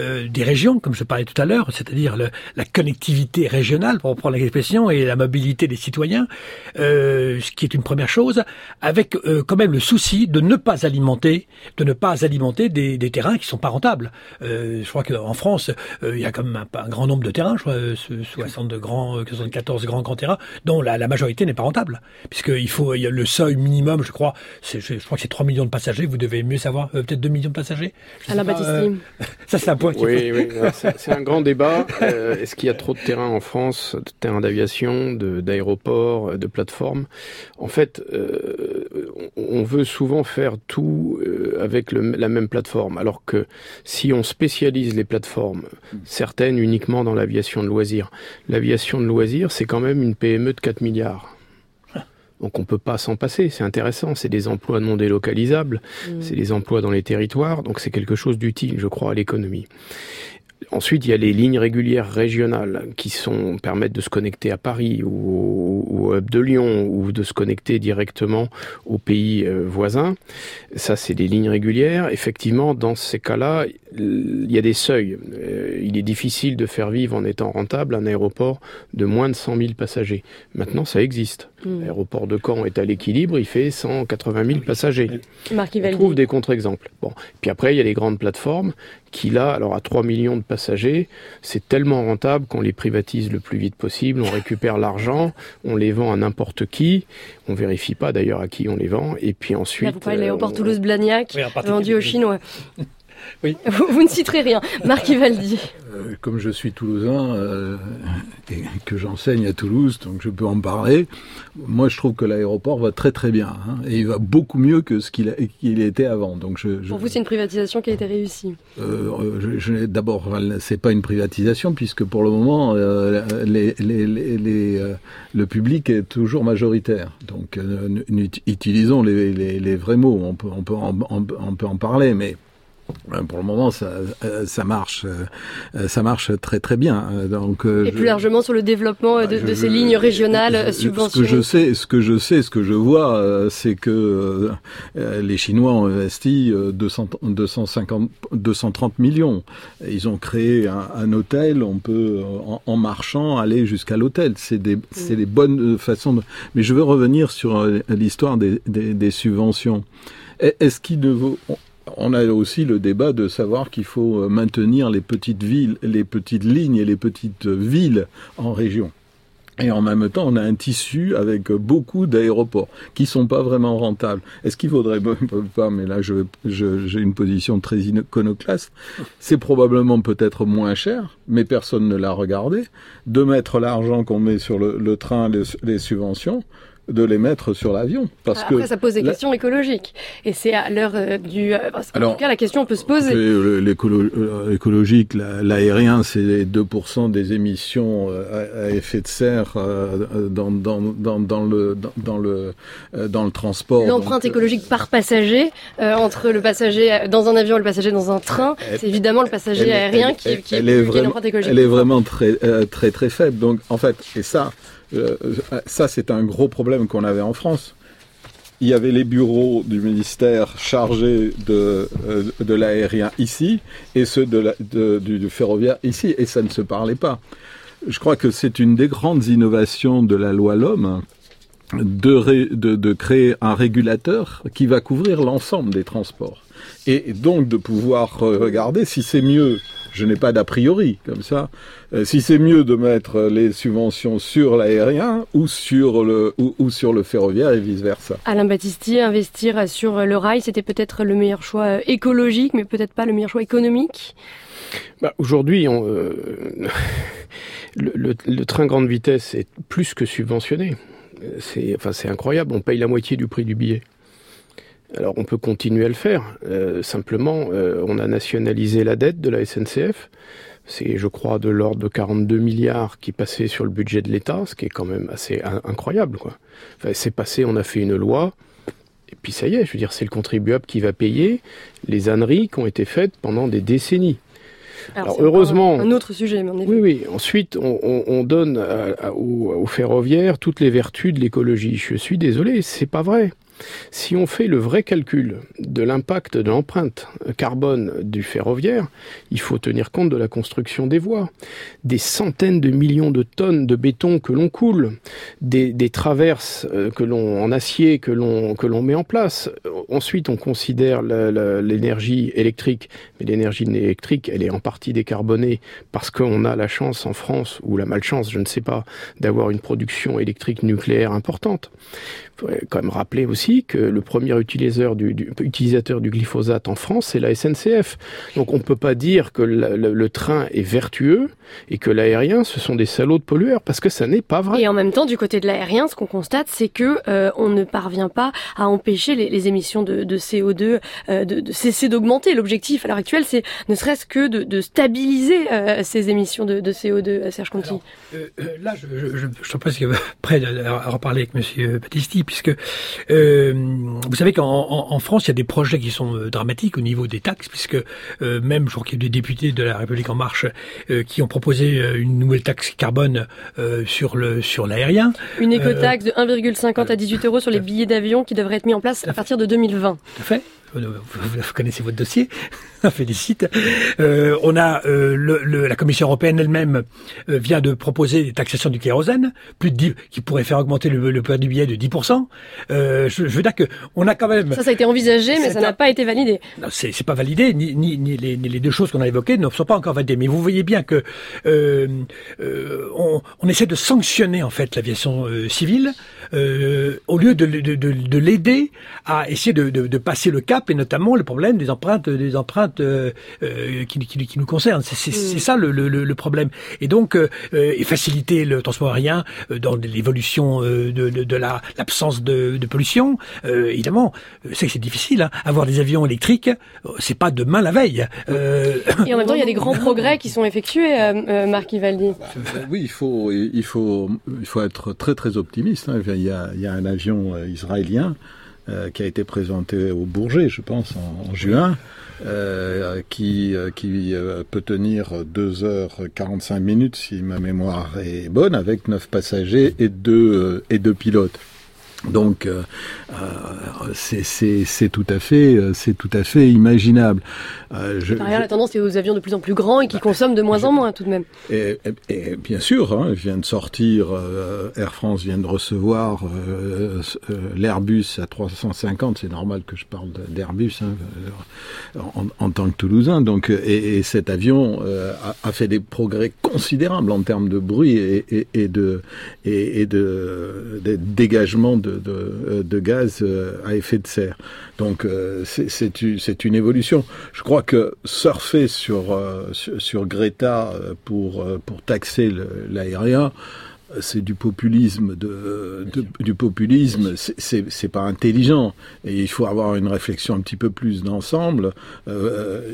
euh, des régions, comme je parlais tout à l'heure, c'est-à-dire le, la connectivité régionale, pour reprendre l'expression, et la mobilité des citoyens, euh, ce qui est une première chose, avec euh, quand même le souci de ne pas alimenter, de ne pas alimenter des, des terrains qui sont pas rentables. Euh, je crois qu'en France, euh, il y a quand même un, un grand nombre de terrains, je crois, soixante grands, soixante-quatorze grands grands terrains, dont la, la majorité n'est pas rentable, puisqu'il faut, il y a le seuil minimum, je crois, c'est, je, je crois que c'est trois millions de passagers. Vous devez mieux savoir, euh, peut-être deux millions de passagers.
Alain Baptiste. Euh,
ça, c'est un point.
Oui, oui, c'est, c'est un grand débat. Euh, est-ce qu'il y a trop de terrains en France, de terrains d'aviation, de, d'aéroports, de plateformes? En fait, euh, on veut souvent faire tout euh, avec le, la même plateforme, alors que si on spécialise les plateformes, certaines uniquement dans l'aviation de loisirs, l'aviation de loisirs, c'est quand même une P M E de quatre milliards. Donc on peut pas s'en passer, c'est intéressant, c'est des emplois non délocalisables, mmh. c'est des emplois dans les territoires, donc c'est quelque chose d'utile, je crois, à l'économie. Ensuite, il y a les lignes régulières régionales qui sont, permettent de se connecter à Paris ou au hub de Lyon ou de se connecter directement aux pays euh, voisins. Ça, c'est des lignes régulières. Effectivement, dans ces cas-là, il y a des seuils. Euh, il est difficile de faire vivre en étant rentable un aéroport de moins de cent mille passagers. Maintenant, ça existe. Mmh. L'aéroport de Caen est à l'équilibre, il fait cent quatre-vingt mille passagers.
Marc
On trouve des contre-exemples. Bon. Puis après, il y a les grandes plateformes qui, là, alors à trois millions de passagers, c'est tellement rentable qu'on les privatise le plus vite possible, on récupère l'argent, on les vend à n'importe qui, on vérifie pas d'ailleurs à qui on les vend, et puis ensuite... Là,
vous parlez de l'aéroport euh, Toulouse-Blagnac, oui, vendu aux Chinois.
Oui.
Vous, vous ne citerez rien. Marc Ivaldi.
Euh, comme je suis toulousain euh, et que j'enseigne à Toulouse, donc je peux en parler, moi je trouve que l'aéroport va très très bien. Hein, et il va beaucoup mieux que ce qu'il, a, qu'il était avant. Donc je, je,
Pour vous, c'est une privatisation qui a été réussie
euh, je, je, D'abord, c'est pas une privatisation puisque pour le moment, euh, les, les, les, les, euh, le public est toujours majoritaire. Donc euh, utilisons les, les, les vrais mots, on peut, on peut, en, on, on peut en parler, mais... Pour le moment, ça, ça marche, ça marche très très bien. Donc,
et plus je, largement sur le développement de, je, de ces lignes régionales subventionnées.
Ce que je sais, ce que je sais, ce que je vois, c'est que les Chinois ont investi deux cents, deux cent cinquante, deux cent trente millions. Ils ont créé un, un hôtel. On peut, en, en marchant, aller jusqu'à l'hôtel. C'est des, mmh. c'est des bonnes façons. De... Mais je veux revenir sur l'histoire des, des, des subventions. Est-ce qu'il ne vaut On a aussi le débat de savoir qu'il faut maintenir les petites villes, les petites lignes et les petites villes en région. Et en même temps, on a un tissu avec beaucoup d'aéroports qui sont pas vraiment rentables. Est-ce qu'il faudrait pas, mais là, je, je, j'ai une position très iconoclaste, c'est probablement peut-être moins cher, mais personne ne l'a regardé, de mettre l'argent qu'on met sur le, le train, les, les subventions, de les mettre sur l'avion. Parce
Après,
que
ça pose des
la...
questions écologiques. Et c'est à l'heure euh, du... Euh, en Alors, tout cas, la question peut se poser.
L'écologique, l'aérien, c'est deux pour cent des émissions à, à effet de serre euh, dans, dans, dans, dans, le, dans, dans, le, dans le transport.
L'empreinte donc, écologique par passager, euh, entre le passager dans un avion et le passager dans un train, elle, c'est évidemment le passager elle, aérien elle, qui, elle, qui, elle qui, est qui vraiment, a une empreinte écologique.
Elle est vraiment très, euh, très, très faible. Donc, en fait, et ça... Euh, ça, c'est un gros problème qu'on avait en France. Il y avait les bureaux du ministère chargés de, euh, de l'aérien ici et ceux de la, de, du, du ferroviaire ici, et ça ne se parlait pas. Je crois que c'est une des grandes innovations de la loi L'Homme de, ré, de, de créer un régulateur qui va couvrir l'ensemble des transports. Et donc de pouvoir regarder si c'est mieux... Je n'ai pas d'a priori comme ça. Euh, si c'est mieux de mettre les subventions sur l'aérien ou sur le ou, ou sur le ferroviaire et vice versa.
Alain Battisti, investir sur le rail, c'était peut-être le meilleur choix écologique, mais peut-être pas le meilleur choix économique.
Bah, aujourd'hui, on, euh, le, le, le train grande vitesse est plus que subventionné. C'est, enfin, c'est incroyable. On paye la moitié du prix du billet. Alors on peut continuer à le faire, euh, simplement euh, on a nationalisé la dette de la S N C F, c'est je crois de l'ordre de quarante-deux milliards qui passaient sur le budget de l'État, ce qui est quand même assez in- incroyable quoi. Enfin, c'est passé, on a fait une loi, et puis ça y est, je veux dire c'est le contribuable qui va payer les âneries qui ont été faites pendant des décennies.
Alors, Alors heureusement, un autre sujet, mais en effet.
Oui, oui. Ensuite, on, on, on donne à, à, aux, aux ferroviaires toutes les vertus de l'écologie. Je suis désolé, c'est pas vrai. Si on fait le vrai calcul de l'impact de l'empreinte carbone du ferroviaire, il faut tenir compte de la construction des voies, des centaines de millions de tonnes de béton que l'on coule, des, des traverses que l'on, en acier que l'on, que l'on met en place. Ensuite, on considère la, la, l'énergie électrique, mais l'énergie électrique, elle est en partie décarbonée parce qu'on a la chance en France, ou la malchance, je ne sais pas, d'avoir une production électrique nucléaire importante. Il faudrait quand même rappeler aussi que le premier utilisateur du, du, utilisateur du glyphosate en France, c'est la S N C F. Donc on ne peut pas dire que le, le, le train est vertueux et que l'aérien, ce sont des salauds de pollueurs, parce que ça n'est pas vrai.
Et en même temps, du côté de l'aérien, ce qu'on constate, c'est que euh, on ne parvient pas à empêcher les, les émissions de, de C O deux euh, de, de cesser d'augmenter. L'objectif à l'heure actuelle, c'est ne serait-ce que de, de stabiliser euh, ces émissions de, de C O deux, Serge Conti.
Alors, euh, là, je, je, je, je suis presque prêt à reparler avec Monsieur Battisti, puisque euh, vous savez qu'en en, en France, il y a des projets qui sont euh, dramatiques au niveau des taxes, puisque euh, même, je crois qu'il y a des députés de la République En Marche euh, qui ont proposé euh, une nouvelle taxe carbone euh, sur le sur l'aérien.
Une écotaxe euh, de un virgule cinquante à dix-huit euros sur les billets d'avion qui devrait être mis en place à partir de deux mille vingt.
Tout à fait. Vous, vous connaissez votre dossier, on félicite. Euh, on a euh, le, le, la Commission européenne elle-même euh, vient de proposer des taxations du kérosène, plus de dix, qui pourrait faire augmenter le, le prix du billet de dix pour cent. Euh, je, je veux dire que on a quand même.
Ça, ça a été envisagé, mais ça n'a pas été validé.
Non, c'est, c'est pas validé, ni, ni, ni, les, ni les deux choses qu'on a évoquées ne sont pas encore validées. Mais vous voyez bien que euh, euh, on, on essaie de sanctionner en fait l'aviation euh, civile euh, au lieu de, de, de, de l'aider à essayer de, de, de passer le cap, et notamment le problème des empreintes, des empreintes euh, euh, qui, qui, qui nous concernent. C'est, c'est, mmh. c'est ça le, le, le problème. Et donc, euh, et faciliter le transport aérien euh, dans l'évolution euh, de, de, de la, l'absence de, de pollution. Euh, évidemment, c'est que c'est difficile. Hein. Avoir des avions électriques, c'est pas demain la veille. Euh...
Et en même temps, il y a des grands progrès qui sont effectués, euh, euh, Marc Ivaldi.
Oui, il faut, il faut, il faut être très très optimiste. Hein. Il y a, il y a un avion israélien Euh, qui a été présenté au Bourget, je pense, en, en juin, euh, qui, euh, qui euh, peut tenir deux heures quarante-cinq minutes, si ma mémoire est bonne, avec neuf passagers et deux, euh, et deux pilotes. Donc, euh, euh, c'est, c'est, c'est tout à fait, c'est tout à fait imaginable.
Euh, je, Par ailleurs, je... la tendance est aux avions de plus en plus grands et qui consomment de moins je... en moins, tout de même.
Et, et, et bien sûr, hein, vient de sortir, euh, Air France vient de recevoir euh, euh, l'Airbus à trois cent cinquante. C'est normal que je parle d'Airbus hein, en, en tant que Toulousain. Donc, et, et cet avion euh, a, a fait des progrès considérables en termes de bruit et, et, et de et, et de, de dégagement de De, de gaz à effet de serre. Donc euh, c'est, c'est, c'est une évolution. Je crois que surfer sur, euh, sur, sur Greta pour, pour taxer le, l'aérien, c'est du populisme, de, de, du populisme, c'est, c'est, c'est pas intelligent. Et il faut avoir une réflexion un petit peu plus d'ensemble. Euh,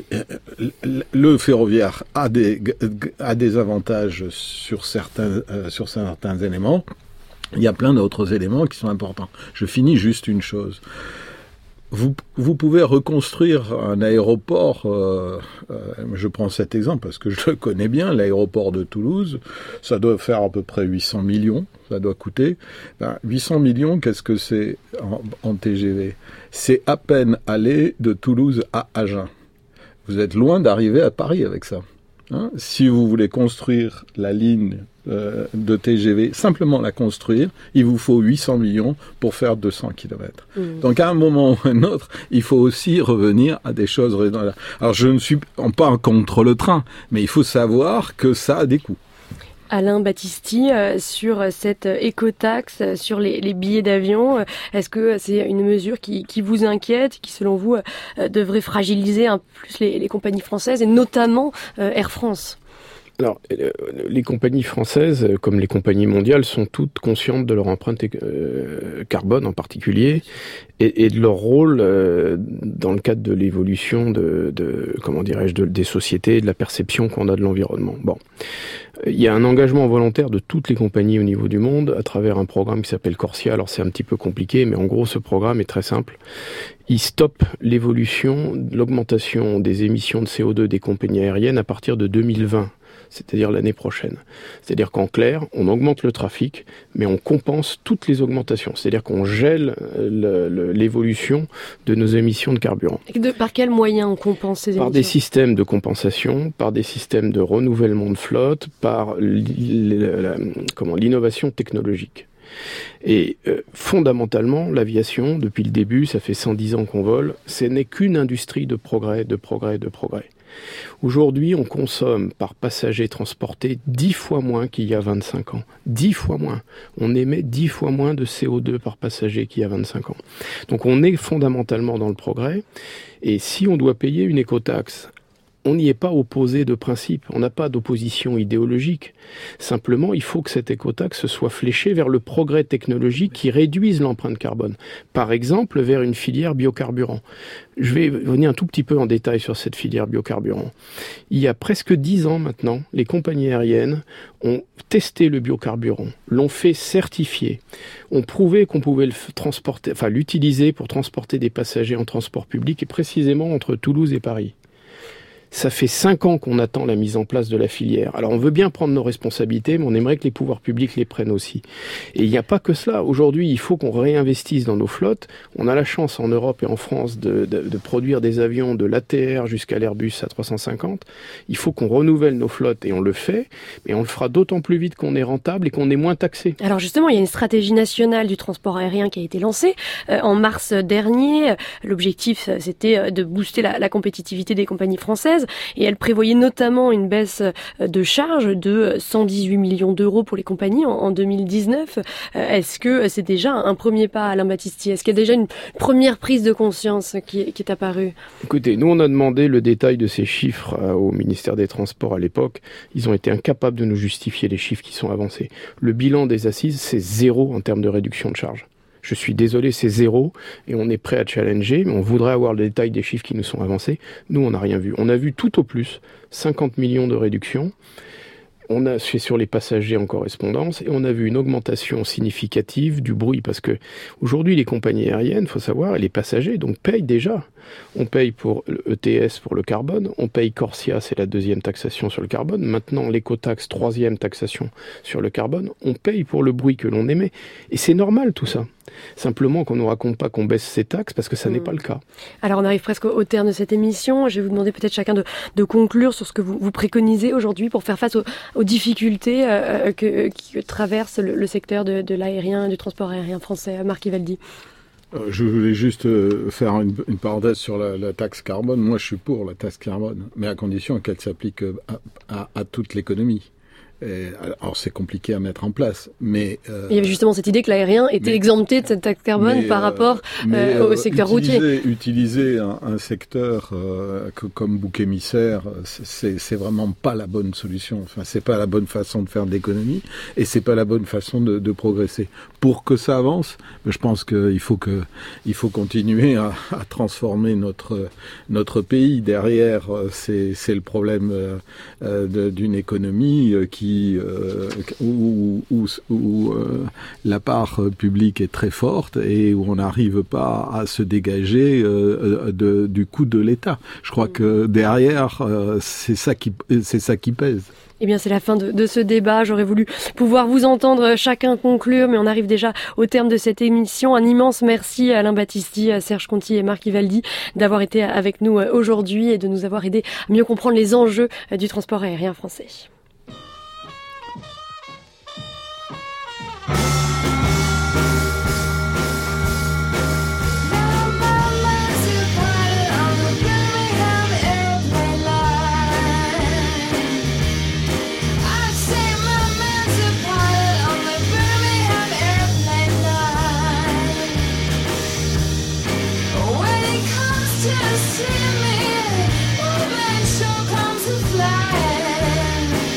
le ferroviaire a des, a des avantages sur certains, euh, sur certains éléments. Il y a plein d'autres éléments qui sont importants. Je finis juste une chose. Vous, vous pouvez reconstruire un aéroport, euh, euh, je prends cet exemple parce que je le connais bien, l'aéroport de Toulouse, ça doit faire à peu près huit cents millions, ça doit coûter. Ben, huit cents millions, qu'est-ce que c'est en, en T G V ? C'est à peine aller de Toulouse à Agen. Vous êtes loin d'arriver à Paris avec ça. Hein ? Si vous voulez construire la ligne euh, de T G V, simplement la construire, il vous faut huit cents millions pour faire deux cents kilomètres. Mmh. Donc à un moment ou à un autre, il faut aussi revenir à des choses raisonnables. Alors je ne suis pas contre le train, mais il faut savoir que ça a des coûts.
Alain Battisti, euh, sur cette écotaxe, euh, sur les, les billets d'avion, euh, est-ce que c'est une mesure qui, qui vous inquiète, qui selon vous euh, devrait fragiliser un peu plus les, les compagnies françaises et notamment euh, Air France ?
Alors, les compagnies françaises, comme les compagnies mondiales, sont toutes conscientes de leur empreinte euh, carbone en particulier, et, et de leur rôle euh, dans le cadre de l'évolution de, de comment dirais-je, de, des sociétés et de la perception qu'on a de l'environnement. Bon, il y a un engagement volontaire de toutes les compagnies au niveau du monde à travers un programme qui s'appelle Corsia. Alors c'est un petit peu compliqué, mais en gros ce programme est très simple. Il stoppe l'évolution, l'augmentation des émissions de C O deux des compagnies aériennes à partir de deux mille vingt. c'est-à-dire l'année prochaine. C'est-à-dire qu'en clair, on augmente le trafic, mais on compense toutes les augmentations. C'est-à-dire qu'on gèle le, le, l'évolution de nos émissions de carburant.
Et de, par quels moyens on compense ces émissions ?
Par des systèmes de compensation, par des systèmes de renouvellement de flotte, par la, comment, l'innovation technologique. Et euh, fondamentalement, l'aviation, depuis le début, ça fait cent dix ans qu'on vole, ce n'est qu'une industrie de progrès, de progrès, de progrès. Aujourd'hui, on consomme par passager transporté dix fois moins qu'il y a vingt-cinq ans. dix fois moins. On émet dix fois moins de C O deux par passager qu'il y a vingt-cinq ans. Donc on est fondamentalement dans le progrès. Et si on doit payer une écotaxe, on n'y est pas opposé de principe, on n'a pas d'opposition idéologique. Simplement, il faut que cette écotaxe soit fléchée vers le progrès technologique qui réduise l'empreinte carbone. Par exemple, vers une filière biocarburant. Je vais venir un tout petit peu en détail sur cette filière biocarburant. Il y a presque dix ans maintenant, les compagnies aériennes ont testé le biocarburant, l'ont fait certifier, ont prouvé qu'on pouvait le transporter, enfin l'utiliser pour transporter des passagers en transport public, et précisément entre Toulouse et Paris. Ça fait cinq ans qu'on attend la mise en place de la filière. Alors on veut bien prendre nos responsabilités, mais on aimerait que les pouvoirs publics les prennent aussi. Et il n'y a pas que cela. Aujourd'hui, il faut qu'on réinvestisse dans nos flottes. On a la chance en Europe et en France de, de, de produire des avions de l'A T R jusqu'à l'Airbus A trois cent cinquante. Il faut qu'on renouvelle nos flottes et on le fait. Mais on le fera d'autant plus vite qu'on est rentable et qu'on est moins taxé.
Alors justement, il y a une stratégie nationale du transport aérien qui a été lancée euh, en mars dernier. L'objectif, c'était de booster la, la compétitivité des compagnies françaises. Et elle prévoyait notamment une baisse de charges de cent dix-huit millions d'euros pour les compagnies en, en deux mille dix-neuf. Est-ce que c'est déjà un premier pas, Alain Battisti ? Est-ce qu'il y a déjà une première prise de conscience qui, qui est apparue ?
Écoutez, nous on a demandé le détail de ces chiffres au ministère des Transports à l'époque. Ils ont été incapables de nous justifier les chiffres qui sont avancés. Le bilan des assises, c'est zéro en termes de réduction de charges. Je suis désolé, c'est zéro, et on est prêt à challenger, mais on voudrait avoir le détail des chiffres qui nous sont avancés. Nous, on n'a rien vu. On a vu tout au plus cinquante millions de réductions. On a fait sur les passagers en correspondance, et on a vu une augmentation significative du bruit, parce que aujourd'hui, les compagnies aériennes, faut savoir, et les passagers, donc, payent déjà. On paye pour le E T S pour le carbone, on paye Corsia, c'est la deuxième taxation sur le carbone. Maintenant, l'écotaxe, troisième taxation sur le carbone. On paye pour le bruit que l'on émet. Et c'est normal tout ça. Simplement qu'on ne nous raconte pas qu'on baisse ces taxes parce que ça mmh. n'est pas le cas.
Alors on arrive presque au terme de cette émission. Je vais vous demander peut-être chacun de, de conclure sur ce que vous, vous préconisez aujourd'hui pour faire face aux, aux difficultés euh, que, que traverse le, le secteur de, de l'aérien, du transport aérien français. Marc Ivaldi.
Je voulais juste faire une, une parenthèse sur la, la taxe carbone. Moi, je suis pour la taxe carbone, mais à condition qu'elle s'applique à, à, à toute l'économie. Et, alors, c'est compliqué à mettre en place, mais... Euh,
il y avait justement cette idée que l'aérien était mais, exempté de cette taxe carbone mais, par rapport
mais,
euh, au secteur
utiliser,
routier.
Utiliser un, un secteur euh, que, comme bouc émissaire, c'est, c'est vraiment pas la bonne solution. Enfin, c'est pas la bonne façon de faire d'économie, et c'est pas la bonne façon de, de progresser. Pour que ça avance, je pense qu'il faut que, il faut continuer à, à transformer notre notre pays. Derrière, c'est, c'est le problème euh, de, d'une économie qui Euh, où, où, où euh, la part publique est très forte et où on n'arrive pas à se dégager euh, de, du coût de l'État. Je crois que derrière, euh, c'est ça qui, c'est ça qui pèse.
Eh bien, c'est la fin de, de ce débat. J'aurais voulu pouvoir vous entendre chacun conclure, mais on arrive déjà au terme de cette émission. Un immense merci à Alain Battisti, à Serge Conti et Marc Ivaldi d'avoir été avec nous aujourd'hui et de nous avoir aidé à mieux comprendre les enjeux du transport aérien français.
See me, movement sure comes to fly.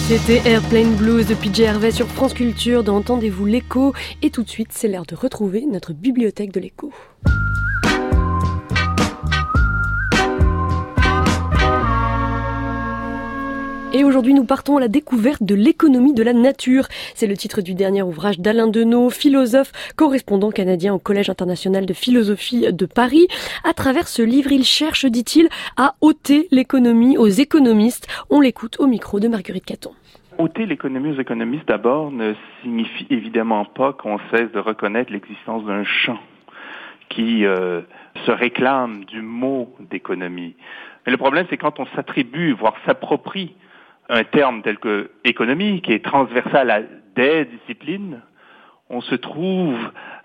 C'était Airplane Blues de P J Harvey sur France Culture dans Entendez-vous l'écho. Et tout de suite, c'est l'heure de retrouver notre bibliothèque de l'écho. Et aujourd'hui, nous partons à la découverte de l'économie de la nature. C'est le titre du dernier ouvrage d'Alain Deneau, philosophe, correspondant canadien au Collège international de philosophie de Paris. À travers ce livre, il cherche, dit-il, à ôter l'économie aux économistes. On l'écoute au micro de Marguerite Caton.
Ôter l'économie aux économistes, d'abord, ne signifie évidemment pas qu'on cesse de reconnaître l'existence d'un champ qui euh, se réclame du mot d'économie. Mais le problème, c'est quand on s'attribue, voire s'approprie un terme tel que économie, qui est transversal à des disciplines, on se trouve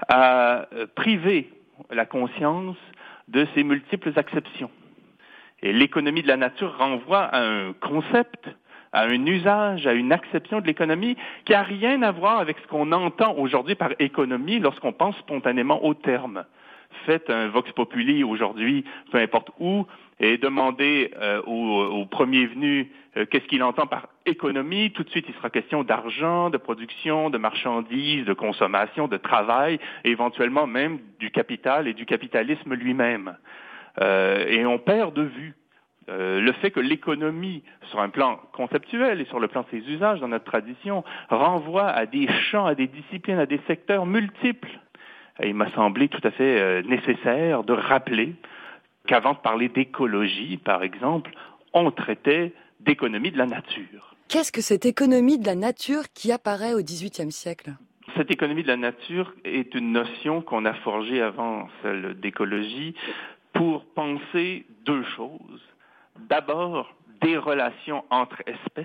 à priver la conscience de ses multiples acceptions. Et l'économie de la nature renvoie à un concept, à un usage, à une acception de l'économie qui n'a rien à voir avec ce qu'on entend aujourd'hui par économie lorsqu'on pense spontanément au terme. Faites un vox populi aujourd'hui, peu importe où, et demandez euh, au, au premier venu euh, qu'est-ce qu'il entend par économie. Tout de suite, il sera question d'argent, de production, de marchandises, de consommation, de travail, et éventuellement même du capital et du capitalisme lui-même. Euh, et on perd de vue euh, le fait que l'économie, sur un plan conceptuel et sur le plan de ses usages dans notre tradition, renvoie à des champs, à des disciplines, à des secteurs multiples. Et il m'a semblé tout à fait euh, nécessaire de rappeler qu'avant de parler d'écologie, par exemple, on traitait d'économie de la nature.
Qu'est-ce que cette économie de la nature qui apparaît au dix-huitième siècle ?
Cette économie de la nature est une notion qu'on a forgée avant celle d'écologie pour penser deux choses. D'abord, des relations entre espèces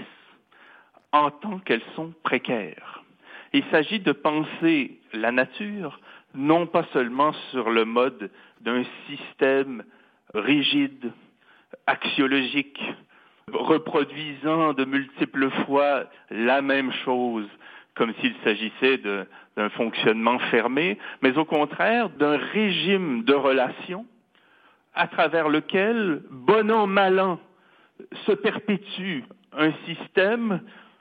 en tant qu'elles sont précaires. Il s'agit de penser la nature non pas seulement sur le mode d'un système rigide, axiologique, reproduisant de multiples fois la même chose, comme s'il s'agissait de, d'un fonctionnement fermé, mais au contraire d'un régime de relations à travers lequel, bon an, mal an, se perpétue un système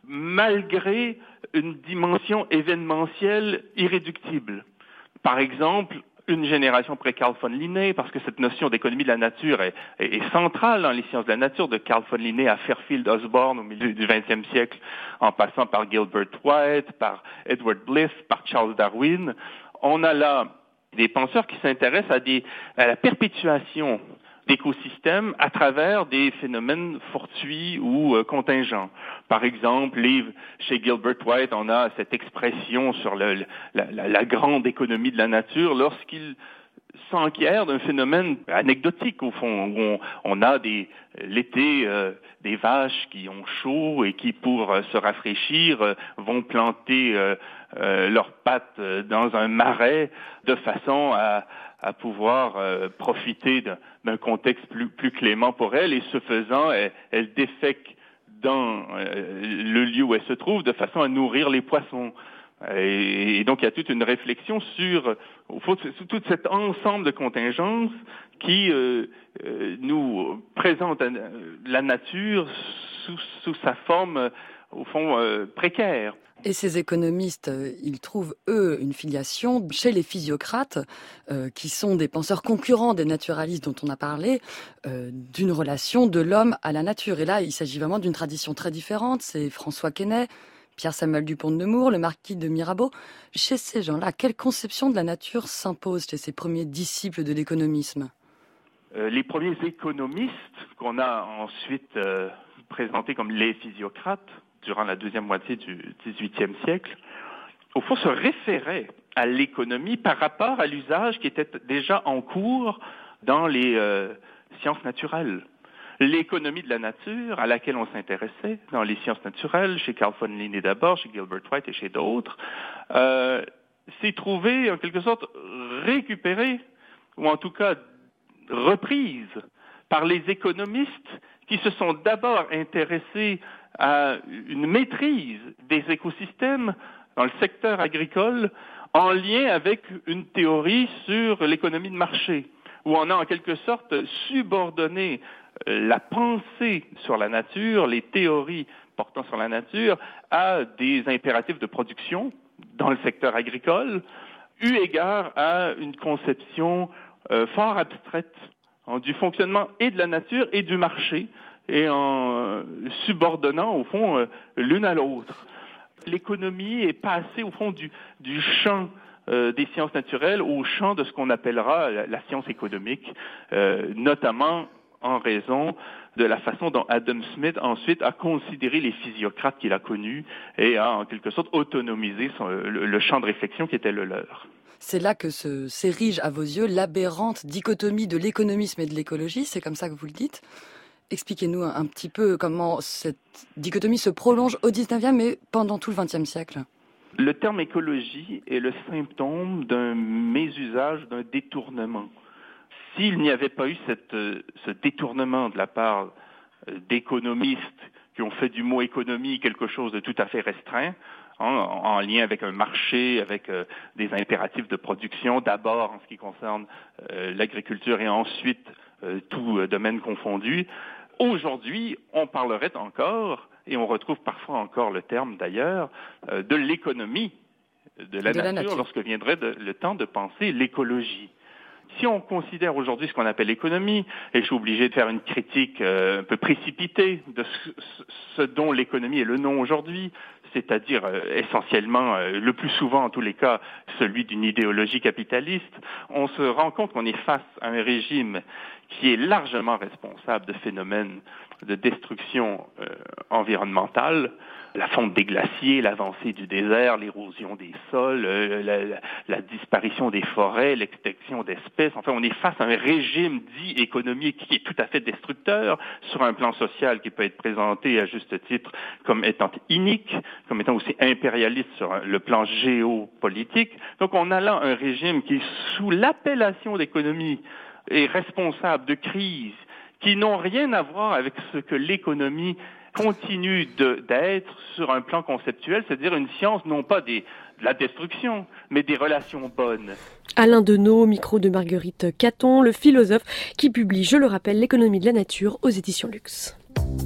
malgré une dimension événementielle irréductible. Par exemple, une génération après Carl von Linné, parce que cette notion d'économie de la nature est, est, est centrale dans les sciences de la nature, de Carl von Linné à Fairfield Osborn au milieu du vingtième siècle, en passant par Gilbert White, par Edward Blyth, par Charles Darwin. On a là des penseurs qui s'intéressent à, des, à la perpétuation d'écosystèmes à travers des phénomènes fortuits ou euh, contingents. Par exemple, les, chez Gilbert White, on a cette expression sur le, la, la, la grande économie de la nature lorsqu'il s'enquiert d'un phénomène anecdotique, au fond, où on, on a des, l'été euh, des vaches qui ont chaud et qui, pour euh, se rafraîchir, euh, vont planter euh, euh, leurs pattes dans un marais de façon à à pouvoir euh, profiter d'un, d'un contexte plus, plus clément pour elle, et ce faisant, elle, elle défèque dans euh, le lieu où elle se trouve de façon à nourrir les poissons. Et, et donc, il y a toute une réflexion sur, au fond, sur tout cet ensemble de contingences qui euh, euh, nous présente la nature sous, sous sa forme, euh, au fond, euh, précaire.
Et ces économistes, ils trouvent, eux, une filiation chez les physiocrates, euh, qui sont des penseurs concurrents des naturalistes dont on a parlé, euh, d'une relation de l'homme à la nature. Et là, il s'agit vraiment d'une tradition très différente. C'est François Quesnay, Pierre-Samuel Dupont de Nemours, le marquis de Mirabeau. Chez ces gens-là, quelle conception de la nature s'impose chez ces premiers disciples de l'économisme ?
euh, Les premiers économistes qu'on a ensuite euh, présentés comme les physiocrates, durant la deuxième moitié du dix-huitième siècle, au fond, se référait à l'économie par rapport à l'usage qui était déjà en cours dans les euh, sciences naturelles. L'économie de la nature, à laquelle on s'intéressait dans les sciences naturelles, chez Carl von Linné d'abord, chez Gilbert White et chez d'autres, euh, s'est trouvée, en quelque sorte, récupérée, ou en tout cas reprise, par les économistes qui se sont d'abord intéressés à une maîtrise des écosystèmes dans le secteur agricole en lien avec une théorie sur l'économie de marché, où on a en quelque sorte subordonné la pensée sur la nature, les théories portant sur la nature à des impératifs de production dans le secteur agricole, eu égard à une conception euh, fort abstraite hein, du fonctionnement et de la nature et du marché, et en euh, subordonnant, au fond, euh, l'une à l'autre. L'économie est passée, au fond, du, du champ euh, des sciences naturelles au champ de ce qu'on appellera la, la science économique, euh, notamment en raison de la façon dont Adam Smith ensuite a considéré les physiocrates qu'il a connus et a en quelque sorte autonomisé son, le, le champ de réflexion qui était le leur.
C'est là que se, s'érige à vos yeux l'aberrante dichotomie de l'économisme et de l'écologie, c'est comme ça que vous le dites. Expliquez-nous un, un petit peu comment cette dichotomie se prolonge au dix-neuvième et pendant tout le vingtième siècle.
Le terme écologie est le symptôme d'un mésusage, d'un détournement. S'il n'y avait pas eu cette, ce détournement de la part d'économistes qui ont fait du mot économie quelque chose de tout à fait restreint, en, en lien avec un marché, avec euh, des impératifs de production, d'abord en ce qui concerne euh, l'agriculture et ensuite euh, tout euh, domaine confondu, aujourd'hui, on parlerait encore, et on retrouve parfois encore le terme d'ailleurs, euh, de l'économie de la, de nature, la nature lorsque viendrait de, le temps de penser l'écologie. Si on considère aujourd'hui ce qu'on appelle l'économie, et je suis obligé de faire une critique euh, un peu précipitée de ce, ce dont l'économie est le nom aujourd'hui, c'est-à-dire euh, essentiellement, euh, le plus souvent en tous les cas, celui d'une idéologie capitaliste, on se rend compte qu'on est face à un régime qui est largement responsable de phénomènes de destruction euh, environnementale, la fonte des glaciers, l'avancée du désert, l'érosion des sols, euh, la, la, la disparition des forêts, l'extinction d'espèces. Enfin, on est face à un régime dit économique qui est tout à fait destructeur sur un plan social qui peut être présenté à juste titre comme étant inique, comme étant aussi impérialiste sur le plan géopolitique. Donc, on a là un régime qui, sous l'appellation d'économie, est responsable de crises qui n'ont rien à voir avec ce que l'économie continue de, d'être sur un plan conceptuel, c'est-à-dire une science non pas des, de la destruction, mais des relations bonnes.
Alain Deneau, au micro de Marguerite Caton, le philosophe qui publie, je le rappelle, L'économie de la nature aux éditions Luxe.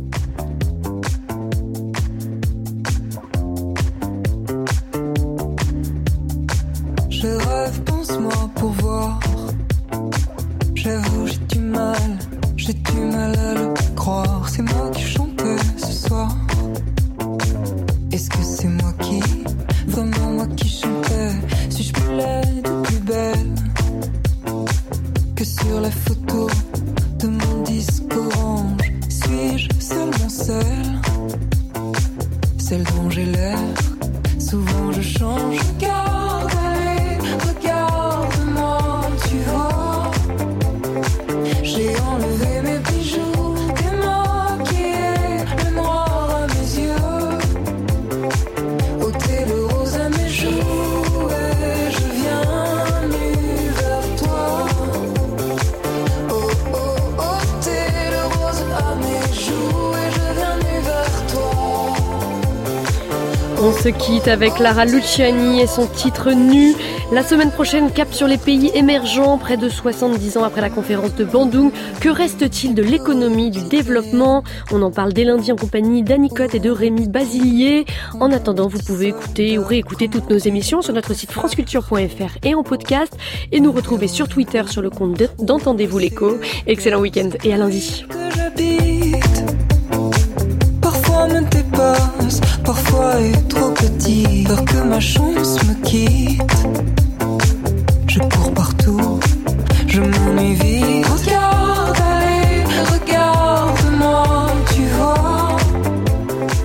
Je rêve, pense-moi pour voir. J'avoue, j'ai du mal, j'ai du mal à le croire. C'est moi qui chantais ce soir. Est-ce que c'est moi qui, vraiment moi qui chantais? Suis-je plus laide ou plus belle que sur la photo de mon disque orange? Suis-je seulement celle, celle dont j'ai l'air? Souvent je change, regarde, allez, regarde-moi, tu vois. J'ai enlevé mes bijoux, démaquillé le noir à mes yeux, ôté le rose à mes joues, et je viens nu vers toi. Oh oh, ôté le rose à mes joues, et je viens nu vers toi.
On se quitte avec Lara Luciani et son titre Nu. La semaine prochaine, cap sur les pays émergents, près de soixante-dix ans après la conférence de Bandung. Que reste-t-il de l'économie, du développement? On en parle dès lundi en compagnie d'Annie Cotte et de Rémi Basilier. En attendant, vous pouvez écouter ou réécouter toutes nos émissions sur notre site franceculture point f r et en podcast. Et nous retrouver sur Twitter sur le compte d'Entendez-vous l'écho. Excellent week-end et à lundi.
Parfois me dépasse, parfois est trop petit. Peur que ma chance me quitte. Je cours partout, je m'ennuie vite.